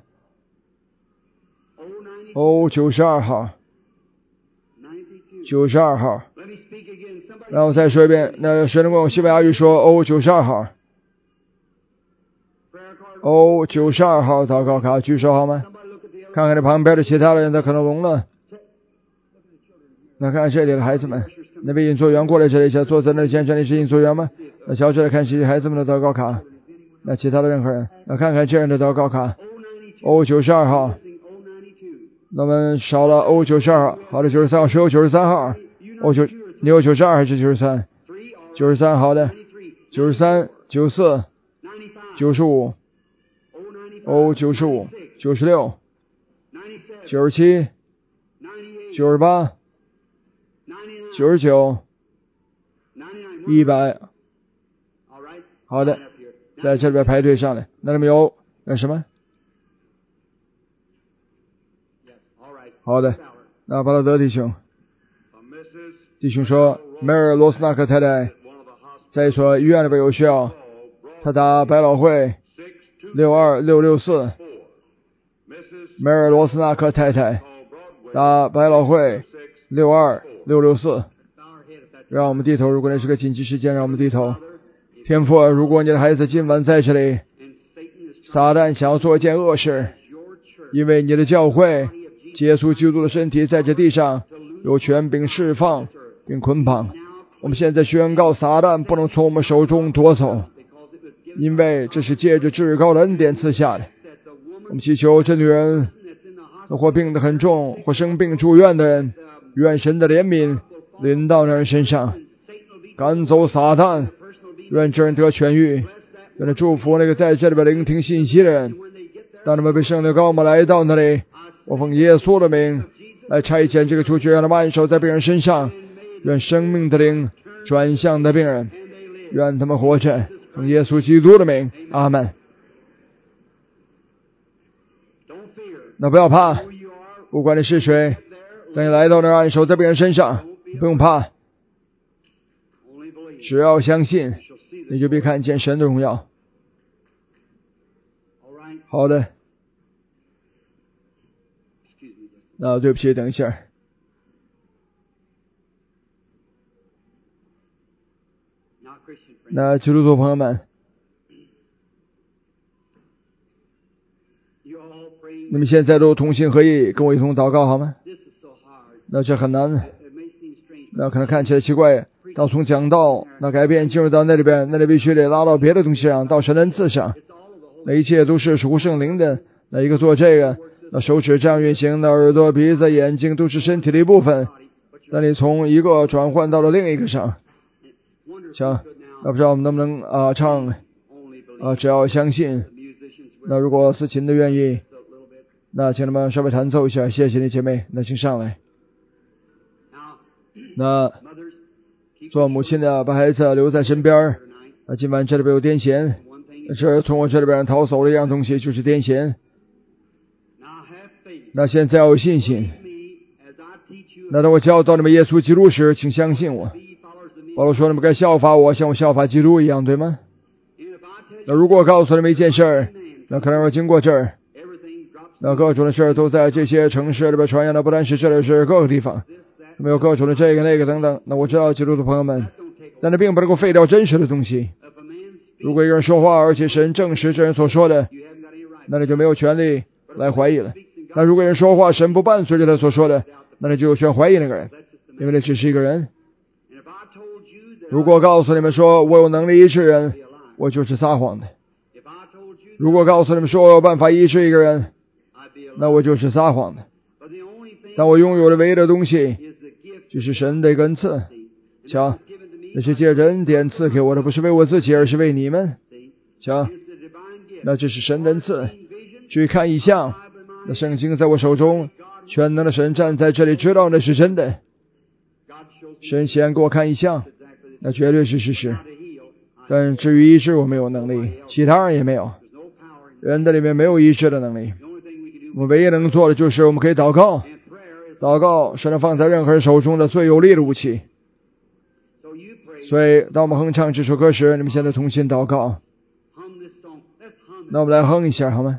O92 号92号。然后再说一遍，那谁能够用西班牙语说 O92 号？O92 号祷告卡，举手好吗？看看这旁边的其他的人，他可能聋了。那看看这里的孩子们，那位引座员过来这里一下，坐在那先生，你是引座员吗？那瞧这来看孩子们的祷告卡。那其他的任何人，那看看这样的祷告卡 O92 号。那么少了 O92 号，好的93号，谁有93号？O9，你有92还是93？ 93好的。93 94 95 O95 96 97 98 99 100。好的，在这边排队上来。那里面有什么？好的，那巴勒德弟兄说，梅尔罗斯纳克太太在一所医院里边有需要，他打百老汇62664。梅尔罗斯纳克太太打百老汇62664。让我们低头，如果那是个紧急事件，让我们低头。天父，如果你的孩子今晚在这里，撒旦想要做一件恶事，因为你的教会耶稣基督的身体在这地上有权柄释放并捆绑。我们现在宣告，撒旦不能从我们手中夺走，因为这是借着至高的恩典赐下的。我们祈求这女人或病得很重或生病住院的人，愿神的怜悯临到那人身上，赶走撒旦，愿这人得痊愈。愿他祝福那个在这里边聆听信息的人，当他们被圣灵膏抹来到那里，我奉耶稣的名来差遣这个出去，让他们按手在病人身上，愿生命的灵转向的病人，愿他们活着。奉耶稣基督的名，阿门。那不要怕，不管你是谁，当你来到那儿按手在病人身上，不用怕，只要相信，你就必看见神的荣耀。好的。对不起，等一下。那基督徒朋友们，你们现在都同心合意跟我一同祷告好吗？那这很难，那可能看起来奇怪，到从讲道那改变进入到那里边，那里必须得拉到别的东西上，到神恩赐上，那一切都是属圣灵的。那一个做这个，那手指这样运行，那耳朵鼻子眼睛都是身体的一部分，但你从一个转换到了另一个上。行，那不知道我们能不能唱只要相信。那如果司琴的愿意，那请你们稍微弹奏一下，谢谢你姐妹，那请上来。那做母亲的把孩子留在身边，那今晚这里边有癫痫，这从我这里边逃走的一样东西就是癫痫。那现在要有信心，那当我教导你们耶稣基督时，请相信我。保罗说你们该效法我，像我效法基督一样，对吗？那如果我告诉你们一件事儿，那可能要经过这儿，那各种的事儿都在这些城市里边传扬的，不单是这里，是各个地方，没有各种的这个那个等等。那我知道基督的朋友们，但这并不能够废掉真实的东西。如果一个人说话，而且神证实这人所说的，那你就没有权利来怀疑了。那如果人说话，神不伴随着他所说的，那你就有权怀疑那个人，因为那只是一个人。如果告诉你们说我有能力医治人，我就是撒谎的。如果告诉你们说我有办法医治一个人，那我就是撒谎的。但我拥有的唯一的东西这是神的一个恩赐。瞧，那是借着恩典赐给我的，不是为我自己，而是为你们。瞧，那这是神的恩赐。至于看异象，那圣经在我手中，全能的神站在这里，知道那是真的。神先给我看异象，那绝对是事实。但至于医治，我没有能力，其他人也没有。人的里面没有医治的能力。我们唯一能做的就是我们可以祷告，祷告是能放在任何人手中的最有力的武器。所以当我们哼唱这首歌时，你们现在同心祷告。那我们来哼一下好吗？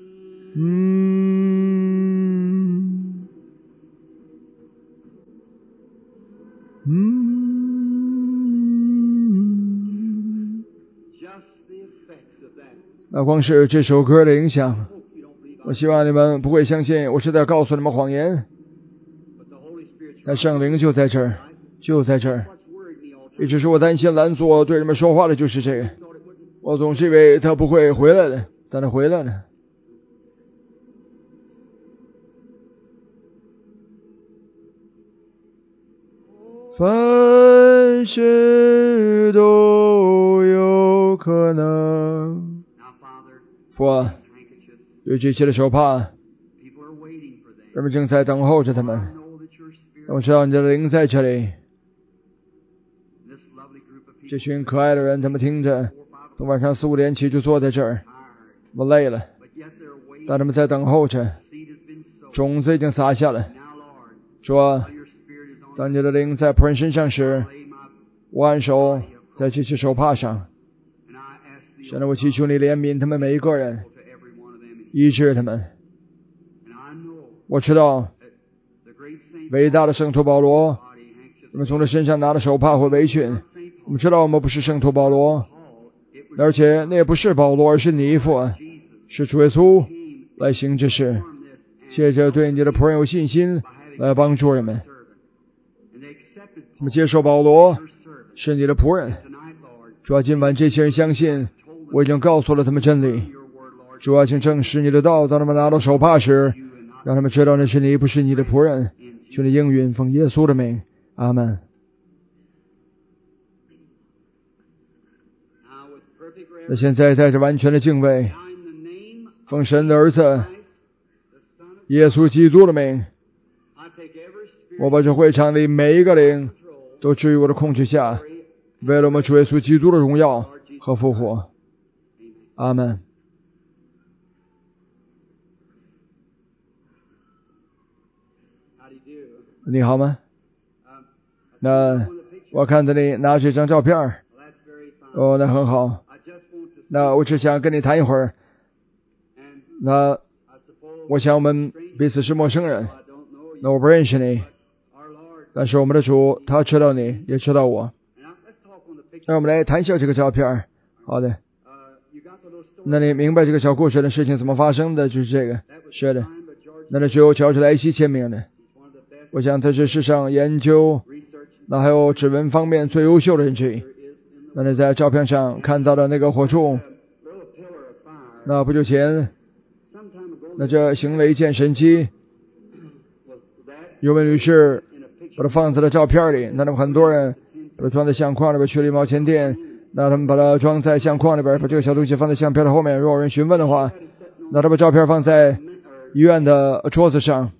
那光是这首歌的影响，我希望你们不会相信我是在告诉你们谎言。但圣灵就在这儿，就在这儿。一直是我担心拦阻我对人们说话的就是这个。我总是以为他不会回来的，但他回来了。凡事都有可能。父啊，对这些的手帕，人们正在等候着他们。我知道你的灵在这里。这群可爱的人，他们听着，从晚上4、5点起就坐在这儿，我累了，但他们在等候着。种子已经撒下了。说，当你的灵在仆人身上时，我按手在这些手帕上。现在我祈求你怜悯他们每一个人，医治他们。我知道伟大的圣徒保罗，我们从他身上拿的手帕或围裙。我们知道我们不是圣徒保罗，而且那也不是保罗，而是你父，是主耶稣来行这事，借着对你的仆人有信心来帮助人们。我们接受保罗是你的仆人。主啊，今晚这些人相信我已经告诉了他们真理。主啊，请证实你的道，当他们拿到手帕时，让他们知道那是你，不是你的仆人。求你应允，奉耶稣的名，阿门。那现在带着完全的敬畏，奉神的儿子耶稣基督的名，我把这会场里每一个灵都置于我的控制下，为了我们主耶稣基督的荣耀和复活。阿门。你好吗？那我看着你拿这张照片。哦，那很好。那我只想跟你谈一会儿。那我想我们彼此是陌生人，那我不认识你，但是我们的主他知道你，也知道我。那我们来谈一下这个照片。好的。那你明白这个小故事的事情怎么发生的？就是这个。是的。那只有乔治莱西签名的。我想他是世上研究那还有指纹方面最优秀的人之一。那你在照片上看到的那个火柱，那不久前，那这行了一件神迹。有位女士把它放在了照片里，那他们很多人把它装在相框里边，去了1毛钱店，那他们把它装在相框里边，把这个小东西放在相片的后面。如果有人询问的话，那他把照片放在医院的桌子上。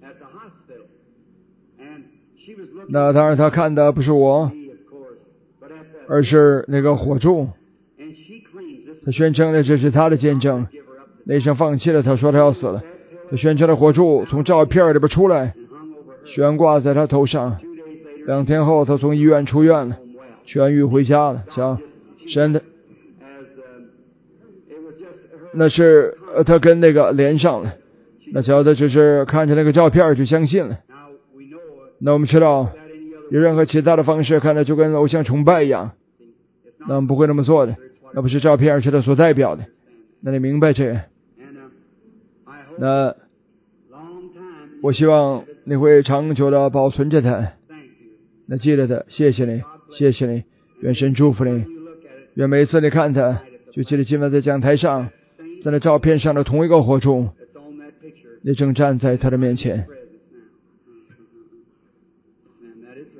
那当然他看的不是我，而是那个火柱。他宣称的这是他的见证。那医生放弃了，他说他要死了。他宣称的火柱从照片里边出来，悬挂在他头上。2天后他从医院出院了，痊愈回家了。瞧，神的，那是他跟那个连上了。那瞧，他只是看着那个照片就相信了。那我们知道有任何其他的方式看着就跟偶像崇拜一样，那我们不会那么做的。那不是照片，是他所代表的。那你明白这个？那我希望你会长久的保存着它。那记得的，谢谢你，谢谢你，愿神祝福你。愿每次你看它，就记得今晚在讲台上，在那照片上的同一个火柱，你正站在他的面前。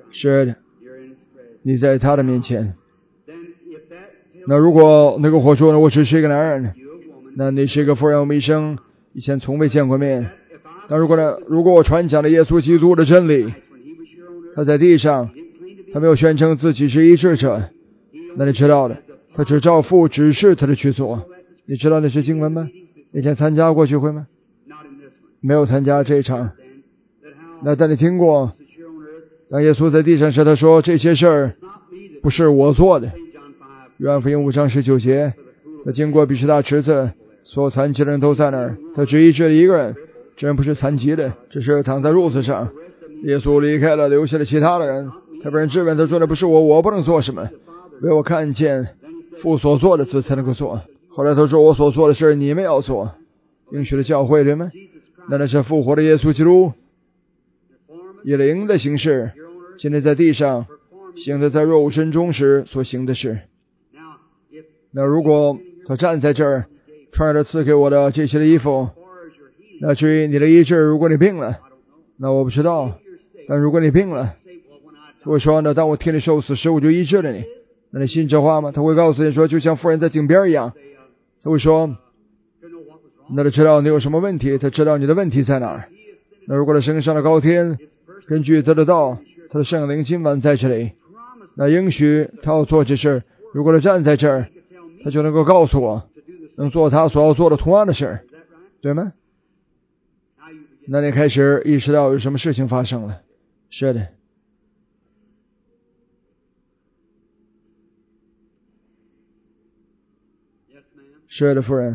是的，你在他的面前。那如果那个火说呢，我只是一个男人，那你是一个妇人，我们一生以前从未见过面。但如果我传讲了耶稣基督的真理，他在地上，他没有宣称自己是医治者，那你知道的，他只照父指示他的去做。你知道那是经文吗？以前参加过聚会吗？没有参加这一场。那但你听过，当耶稣在地上时，他说这些事儿不是我做的。约翰福音5章19节，他经过比士大池子，所有残疾的人都在那儿，他只医治了一个人，这人不是残疾的，只是躺在褥子上。耶稣离开了，留下了其他的人。他被人质问，他说的不是我不能做什么，唯我看见父所做的事才能够做。后来他说我所做的事你们要做，应许的教会，对吗？那是复活的耶稣基督以灵的形式，现在在地上行的在肉身中时所行的事。那如果他站在这儿，穿着赐给我的这些的衣服，那至于你的医治，如果你病了，那我不知道。但如果你病了，他会说呢，当我替你受死时，我就医治了你。那你信这话吗？他会告诉你说，就像妇人在井边一样，他会说，那他知道你有什么问题，他知道你的问题在哪儿。那如果他升上了高天，根据他的道，他的圣灵今晚在这里，那应许他要做这事。如果他站在这儿，他就能够告诉我，能做他所要做的同样的事，对吗？那你开始意识到有什么事情发生了。是的。是的，夫人。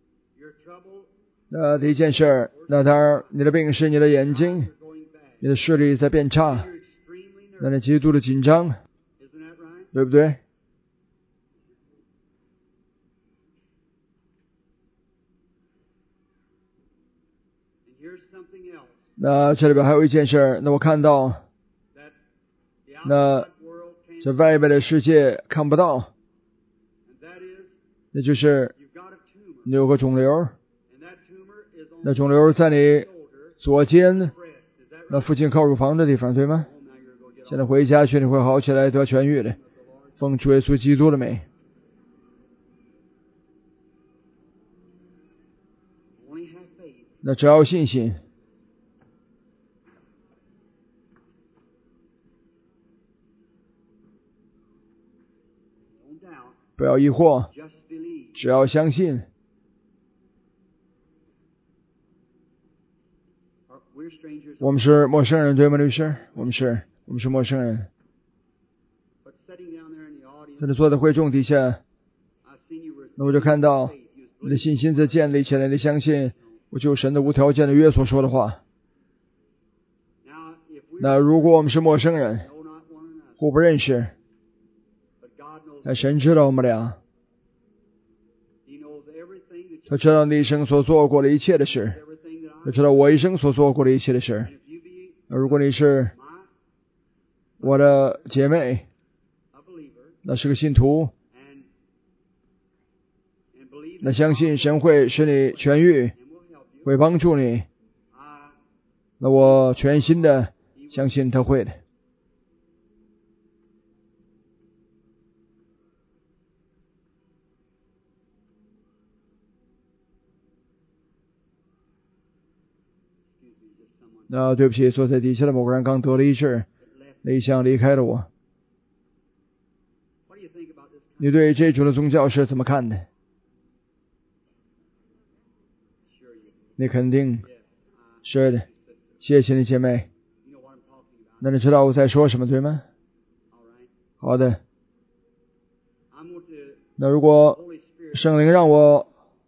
那第一件事，那当然你的病是你的眼睛，你的视力在变差，那你极度的紧张，对不对？那这里边还有一件事，那我看到，那这外边的世界看不到，那就是你有个肿瘤，那肿瘤在你左肩那附近靠乳房的地方，对吗？现在回家去你会好起来，得痊愈的，奉主耶稣基督的名。那只要信心。不要疑惑，只要相信。我们是陌生人，对吗，律师？我们是陌生人。在你坐在会众底下，那我就看到你的信心在建立起来，你相信我就神的无条件的约所说的话。那如果我们是陌生人，互不认识，但神知道我们俩，他知道你一生所做过的一切的事，他知道我一生所做过的一切的事。如果你是我的姐妹，那是个信徒，那相信神会使你痊愈，会帮助你，那我全心的相信他会的。那对不起，坐在底下的某个人刚得了医治，内向离开了我。你对这种的宗教是怎么看的？你肯定是的，谢谢你姐妹。那你知道我在说什么，对吗？好的。那如果圣灵让我，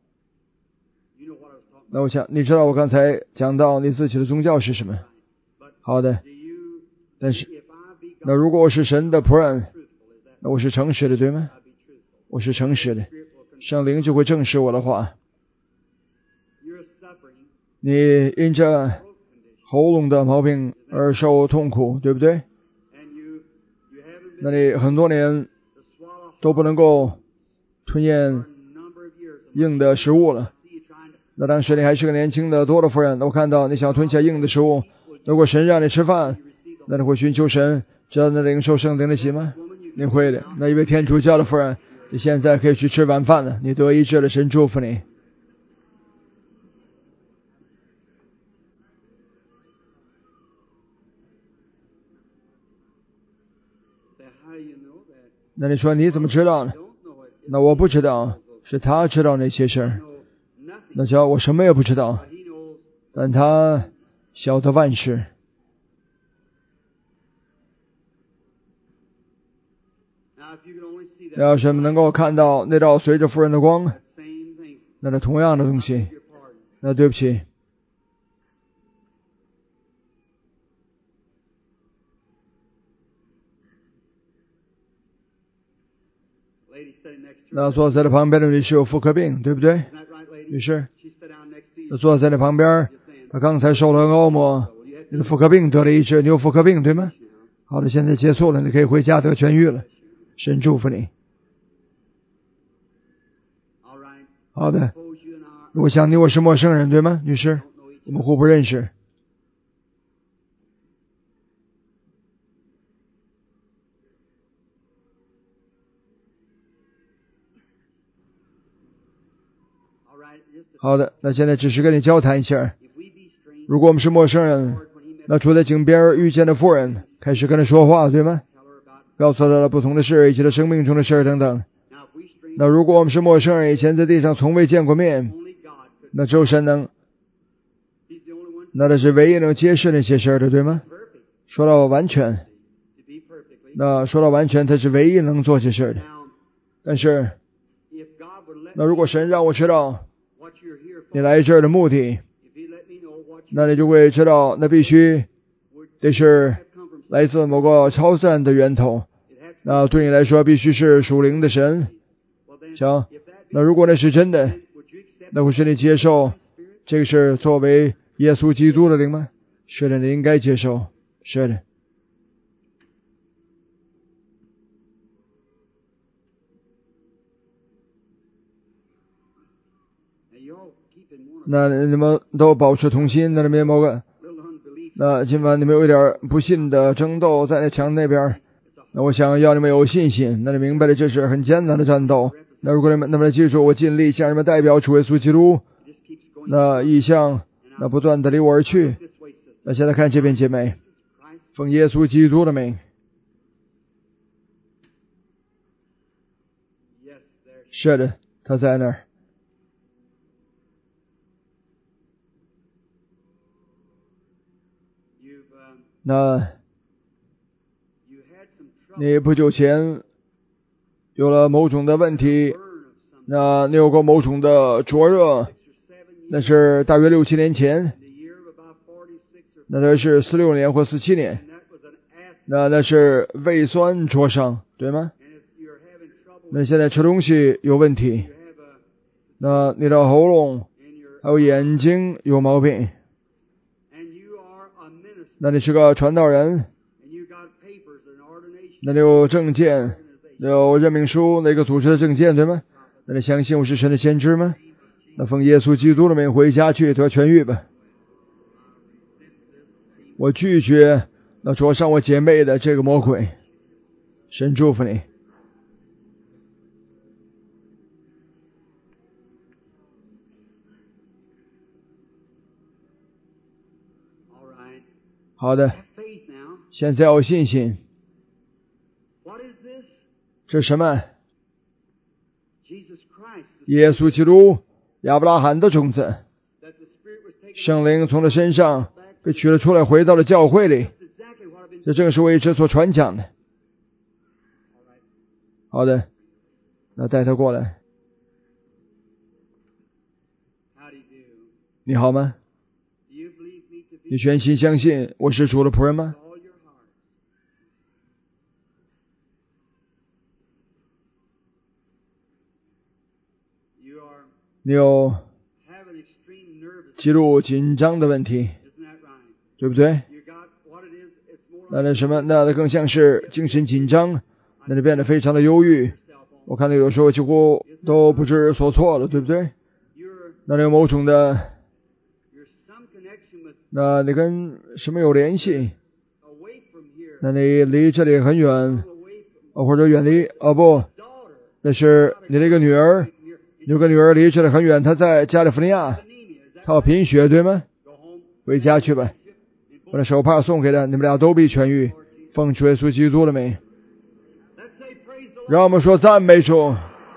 那我想你知道我刚才讲到你自己的宗教是什么？好的。但是那如果我是神的仆人，那我是诚实的，对吗？我是诚实的，圣灵就会证实我的话。你因着喉咙的毛病而受痛苦，对不对？那你很多年都不能够吞咽硬的食物了。那当时你还是个年轻的多的夫人，我看到你想吞下硬的食物，如果神让你吃饭，那你会寻求神真的领受圣灵的喜吗？你会的。那一位天主教的妇人，你现在可以去吃晚饭了，你得医治了，神祝福你。那你说你怎么知道呢？那我不知道，是他知道那些事儿。那叫我什么也不知道，但他晓得万事。要是能够看到那道随着妇人的光，那是同样的东西。那对不起。那坐在他旁边的女士有妇科病，对不对？女士，那坐在你旁边，她刚才受了恶魔，你的妇科病得了医治，你有妇科病对吗？好的，现在结束了，你可以回家得痊愈了，神祝福你。好的，我想你我是陌生人对吗，女士？我们互不认识。好的，那现在只是跟你交谈一下。如果我们是陌生人，那住在井边遇见的妇人，开始跟他说话，对吗？告诉他了不同的事，以及他生命中的事等等。那如果我们是陌生人，以前在地上从未见过面，那只有神能，那他是唯一能揭示那些事的，对吗？说到完全，那说到完全，他是唯一能做这事的。但是，那如果神让我知道你来这儿的目的，那你就会知道，那必须得是来自某个超自然的源头。那对你来说，必须是属灵的神。行，那如果那是真的，那会使你接受这个是作为耶稣基督的灵吗？是的，你应该接受。是的。那你们都保持同心，那里面某个，那今晚你们有一点不信的争斗在那墙那边，那我想要你们有信心，那你明白了这是很艰难的战斗。那如果你们记住，我尽力向你们代表主耶稣基督，那异象那不断的离我而去。那现在看这边姐妹，奉耶稣基督的名。是的，他在那儿。那你不久前有了某种的问题，那你有过某种的灼热，那是大约6、7年前，那它是46年或47年，那是胃酸灼伤，对吗？那现在吃东西有问题，那你的喉咙还有眼睛有毛病，那你是个传道人，那你有证件，有任命书，那个组织的证件，对吗？那你相信我是神的先知吗？那奉耶稣基督的名回家去得痊愈吧。我拒绝那灼伤我姐妹的这个魔鬼。神祝福你。好的，现在有信心。这是什么？耶稣基督，亚伯拉罕的种子，圣灵从他身上被取了出来，回到了教会里。这正是我一直所传讲的。好的，那带他过来。你好吗？你全心相信我是主的仆人吗？你有极度紧张的问题，对不对？那什么？那更像是精神紧张，那你变得非常的忧郁。我看到有时候几乎都不知所措了，对不对？那你有某种的，那你跟什么有联系？ 那你离这里很远，或者远离，不，那是你的一个女儿，有个女儿离这里很远，她在加利福尼亚，她有贫血，对吗？回家去吧，我的手帕送给她，你们俩都必痊愈，奉主耶稣基督的名。让我们说赞美主。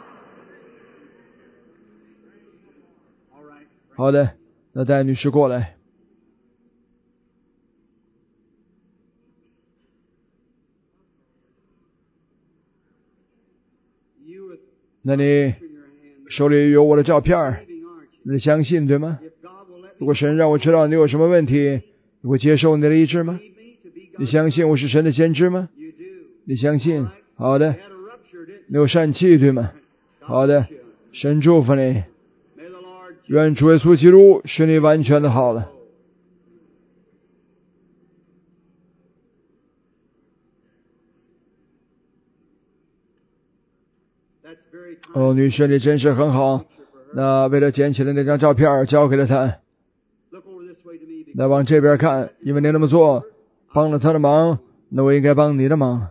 好的，那带女士过来。那你手里有我的照片，你相信对吗？如果神让我知道你有什么问题，你会接受你的医治吗？你相信我是神的先知吗？你相信？好的。你有疝气对吗？好的，神祝福你，愿主耶稣基督使你完全的好了。哦，女士，你真是很好。那为了捡起了那张照片，交给了他。那往这边看，因为你那么做，帮了他的忙，那我应该帮你的忙。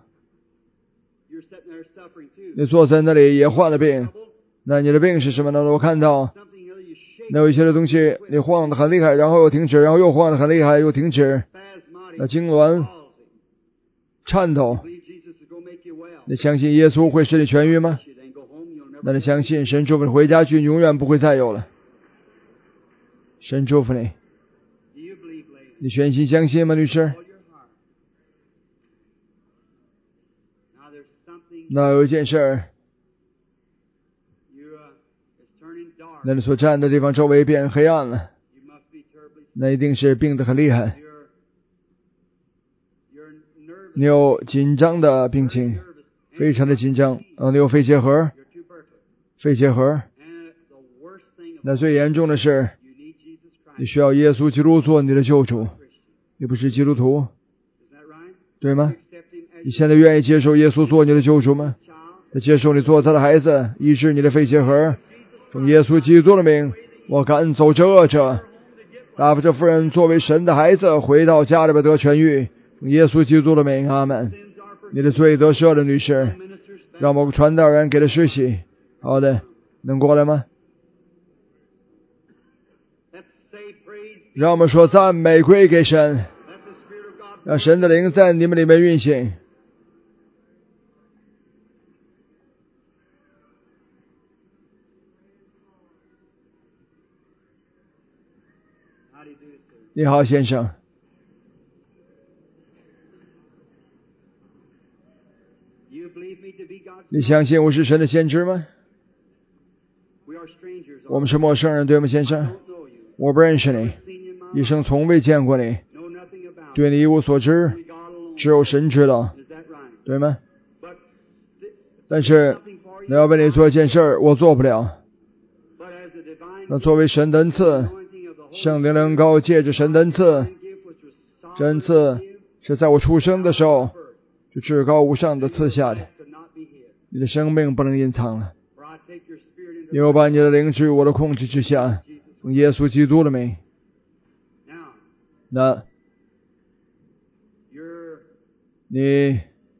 你坐在那里也患了病，那你的病是什么呢？我看到那有一些的东西，你晃得很厉害，然后又停止，然后又晃得很厉害，又停止。那痉挛、颤抖，你相信耶稣会使你痊愈吗？那你相信神祝福你回家去，永远不会再有了。神祝福你，你全心相信吗，女士？那有一件事，那你所站的地方周围变黑暗了，那一定是病得很厉害。你有紧张的病情，非常的紧张。你有肺结核，那最严重的是你需要耶稣基督做你的救主，你不是基督徒，对吗？你现在愿意接受耶稣做你的救主吗？他接受你做他的孩子，医治你的肺结核。奉耶稣基督的名，我赶走这恶者。大夫这夫人作为神的孩子回到家里边得痊愈。奉耶稣基督的名，阿们。你的罪得赦了，女士。让我们传道人给他施洗。好的，能过来吗？让我们说赞美归给神，让神的灵在你们里面运行。你好，先生。你相信我是神的先知吗？我们是陌生人，对吗，先生？我不认识你，一生从未见过你，对你一无所知，只有神知道，对吗？但是那要为你做一件事，我做不了。那作为神的恩赐，圣灵的恩膏借着神的恩赐，这恩赐是在我出生的时候就至高无上的赐下的，你的生命不能隐藏了。因为我把你的灵置于我的控制之下，用耶稣基督的名。那你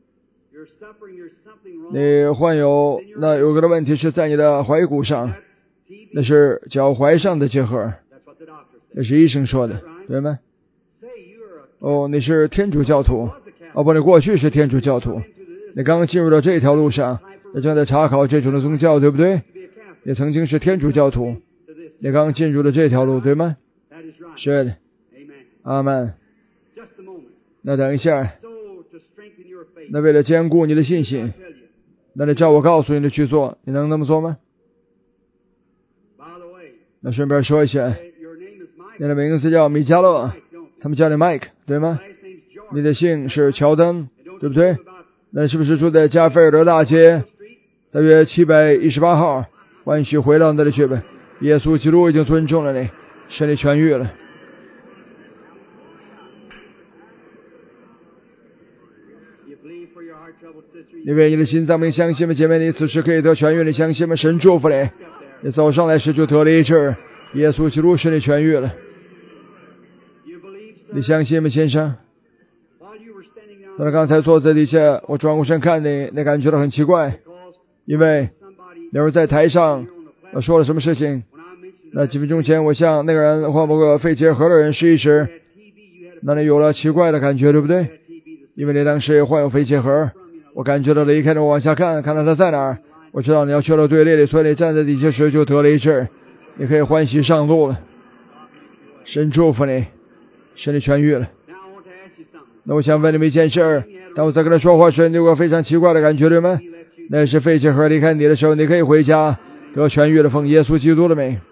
患有那有个的问题是在你的踝骨上，那是脚踝上的结核，那是医生说的，对吗？你是天主教徒？不，你过去是天主教徒，你刚刚进入到这条路上，你正在查考这种的宗教，对不对？你曾经是天主教徒，你刚刚进入了这条路，对吗？是的，阿们。那等一下，那为了坚固你的信心，那你叫我告诉你的去做，你能那么做吗？那顺便说一下，你的名字叫米迦勒，他们叫你 Mike， 对吗？你的姓是乔登，对不对？那是不是住在加菲尔德大街大约718号？欢喜回到那里去吧，耶稣基督已经尊重了你，使你痊愈了。你为你的心脏病相信吗？姐妹，你此时可以得痊愈，你相信吗？神祝福你，你走上来时就得了医治，耶稣基督使你痊愈了。你相信吗，先生？ 在刚才坐在底下，我转过身看你，那感觉到很奇怪，因为那会儿在台上说了什么事情。那几分钟前，我向那个人患某个肺结核的人试一试，那你有了奇怪的感觉，对不对？因为你当时患有肺结核，我感觉到离开你，我往下看，看到他在哪儿。我知道你要去到队列里，所以你站在底下时就得了一治，你可以欢喜上路了。神祝福你，使你痊愈了。那我想问你们一件事，当我在跟他说话时，你有个非常奇怪的感觉，对吗？那是肺结核离开你的时候，你可以回家得痊愈了，奉耶稣基督的名。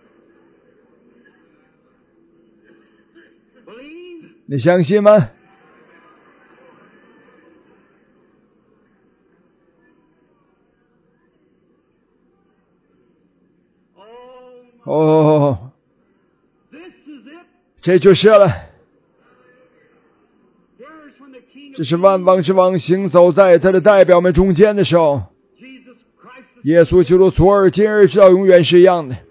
你相信吗？哦，这就是了。这是万王之王行走在他的代表们中间的时候，耶稣基督昨日今日直到永远是一样的。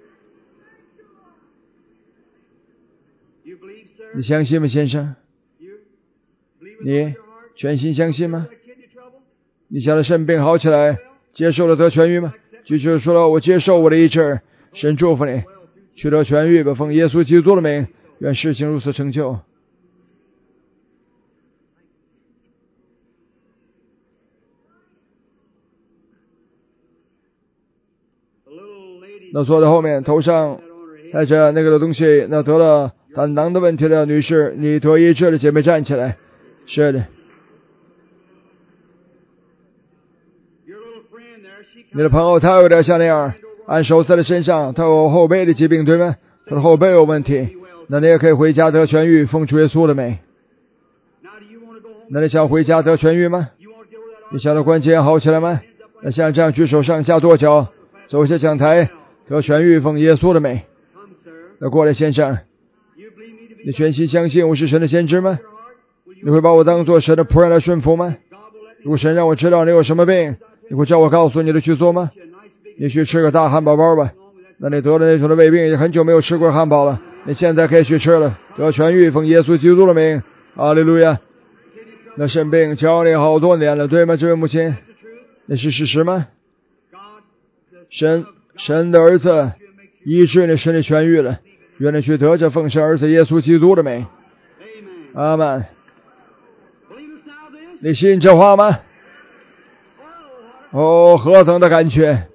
你相信吗，先生？你全心相信吗？你想的肾病好起来，接受了得痊愈吗？就说了，我接受我的医治，神祝福你，取得痊愈吧，奉耶稣基督的名，愿事情如此成就。那坐在后面头上带着那个的东西，那得了胆囊的问题的女士，你得医治的姐妹站起来。是的，你的朋友他有点像那样按手在他身上，他有后背的疾病，对吗？他的后背有问题，那你也可以回家得痊愈，奉主耶稣的名。那你想回家得痊愈吗？你想的关节好起来吗？那像这样举手上下跺脚，走下讲台得痊愈，奉耶稣的名。那过来，先生，你全心相信我是神的先知吗？你会把我当作神的仆人来顺服吗？如果神让我知道你有什么病，你会叫我告诉你的去做吗？你去吃个大汉堡包吧。那你得了那种的胃病，也很久没有吃过汉堡了，你现在可以去吃了，得痊愈，奉耶稣基督的名。哈利路亚。那肾病教你好多年了，对吗，这位母亲？那是事实吗？神的儿子医治你，使你痊愈了，愿你去得着奉神儿子耶稣基督的名。阿们。你信这话吗？哦，何等的感觉！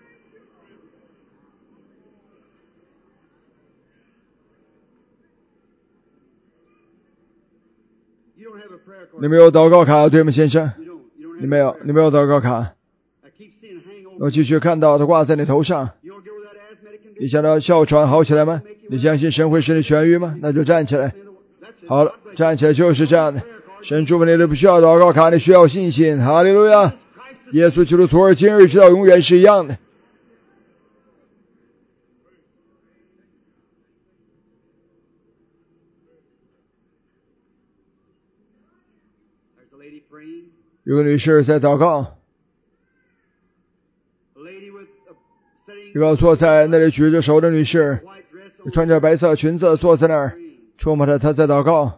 你没有祷告卡，对吗，先生？你没有祷告卡。我继续看到它挂在你头上。你想到哮喘好起来吗？你相信神会使你痊愈吗？那就站起来。好了，站起来就是这样的。神祝福你，都不需要祷告卡，你需要信心。哈利路亚！耶稣基督昨日今日直到永远是一样的。有个女士在祷告，一个坐在那里举着手的女士，穿着白色裙子坐在那儿，触摸着她在祷告。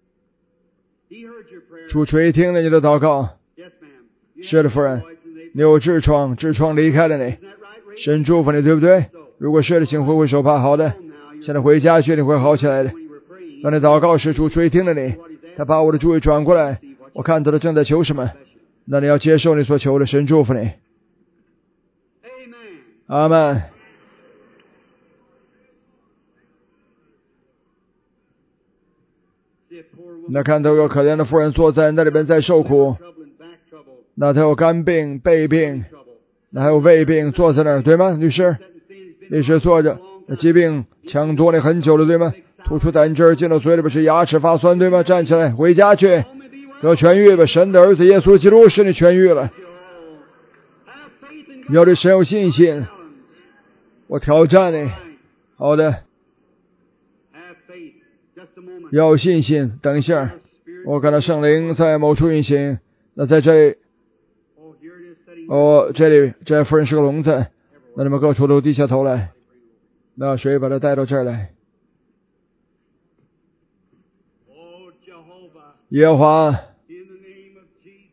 主垂听了你的祷告。是的，夫人，你有痔疮，痔疮离开了你，神祝福你，对不对？如果是的，请挥挥手吧。好的，现在回家去，你会好起来的。当你祷告时，主垂听了你，他把我的注意转过来，我看到他正在求什么，那你要接受你所求的，神祝福你。阿们。那看到有个可怜的妇人坐在那里边在受苦，那她有肝病、背病，那还有胃病，坐在那儿，对吗，女士？女士坐着，那疾病抢夺你很久了，对吗？吐出胆汁进到嘴里边是牙齿发酸，对吗？站起来，回家去，得痊愈吧。神的儿子耶稣基督使你痊愈了。你要对神有信心。我挑战你。好的。要有信心。等一下，我看到圣灵在某处运行。那在这里，这里这夫人是个聋子。那你们各处都低下头来。那谁把他带到这儿来？耶和华，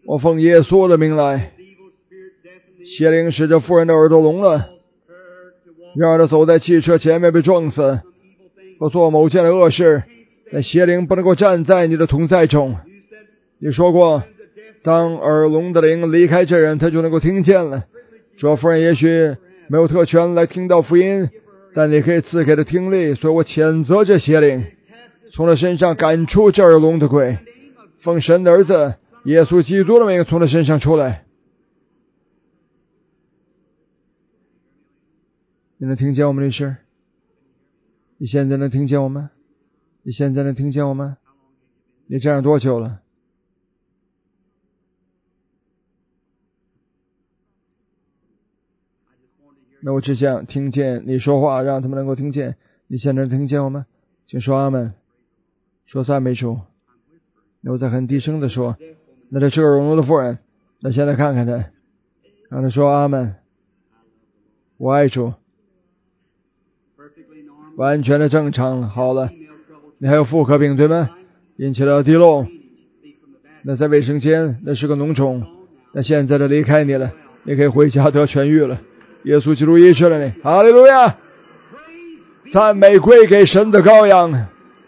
我奉耶稣的名来，邪灵使这妇人的耳朵聋了，让她走在汽车前面被撞死，或做某件的恶事，但邪灵不能够站在你的同在中。你说过，当耳聋的灵离开这人，他就能够听见了。这妇人也许没有特权来听到福音，但你可以赐给他听力，所以我谴责这邪灵，从他身上赶出这耳聋的鬼，奉神的儿子耶稣基督的名从他身上出来。你能听见我们的事？你现在能听见我们？你现在能听见我们？你这样多久了？那我只想听见你说话，让他们能够听见。你现在能听见我们？请说阿们，说赞美主。那我在很低声的说，那这是个耳聋的妇人，那现在看看他，让他说阿们，我爱主，完全的正常了。好了，你还有妇科病对吗？引起了滴漏，那在卫生间，那是个脓肿，那现在的离开你了，你可以回家得痊愈了。耶稣基督医治了你，哈利路亚！赞美归给神的羔羊。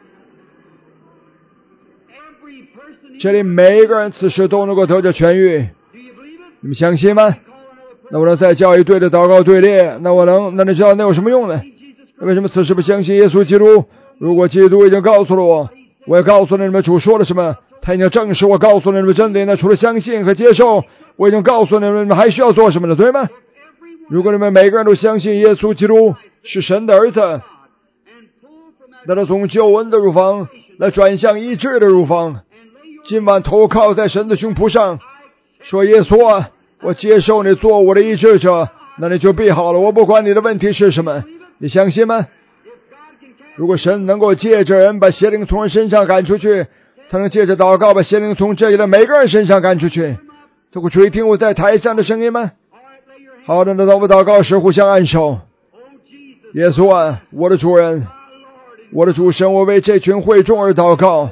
这里每一个人此时都能够得着痊愈，你们相信吗？那我能再叫一队的祷告队列，那你知道那有什么用呢？为什么此时不相信耶稣基督？如果基督已经告诉了我，我也告诉了你们主说了什么，他已经证实我告诉了你们真理，那除了相信和接受，我已经告诉了你们还需要做什么呢？对吗？如果你们每个人都相信耶稣基督是神的儿子，那他从救恩的乳房来转向医治的乳房，今晚投靠在神的胸脯上，说耶稣啊，我接受你做我的医治者，那你就必好了，我不管你的问题是什么，你相信吗？如果神能够借着人把邪灵从人身上赶出去，才能借着祷告把邪灵从这里的每个人身上赶出去，这会垂听我在台上的声音吗？好的，那当我们祷告时互相按手。耶稣啊，我的主人，我的主神，我为这群会众而祷告。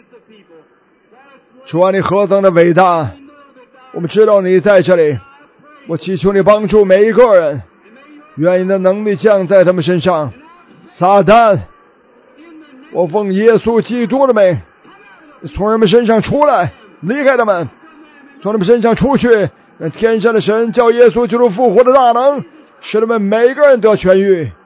主啊，你何等的伟大，我们知道你在这里，我祈求你帮助每一个人，愿你的能力降在他们身上。撒旦，我奉耶稣基督的名，从人们身上出来，离开他们，从他们身上出去，让天上的神叫耶稣基督复活的大能使他们每个人得痊愈。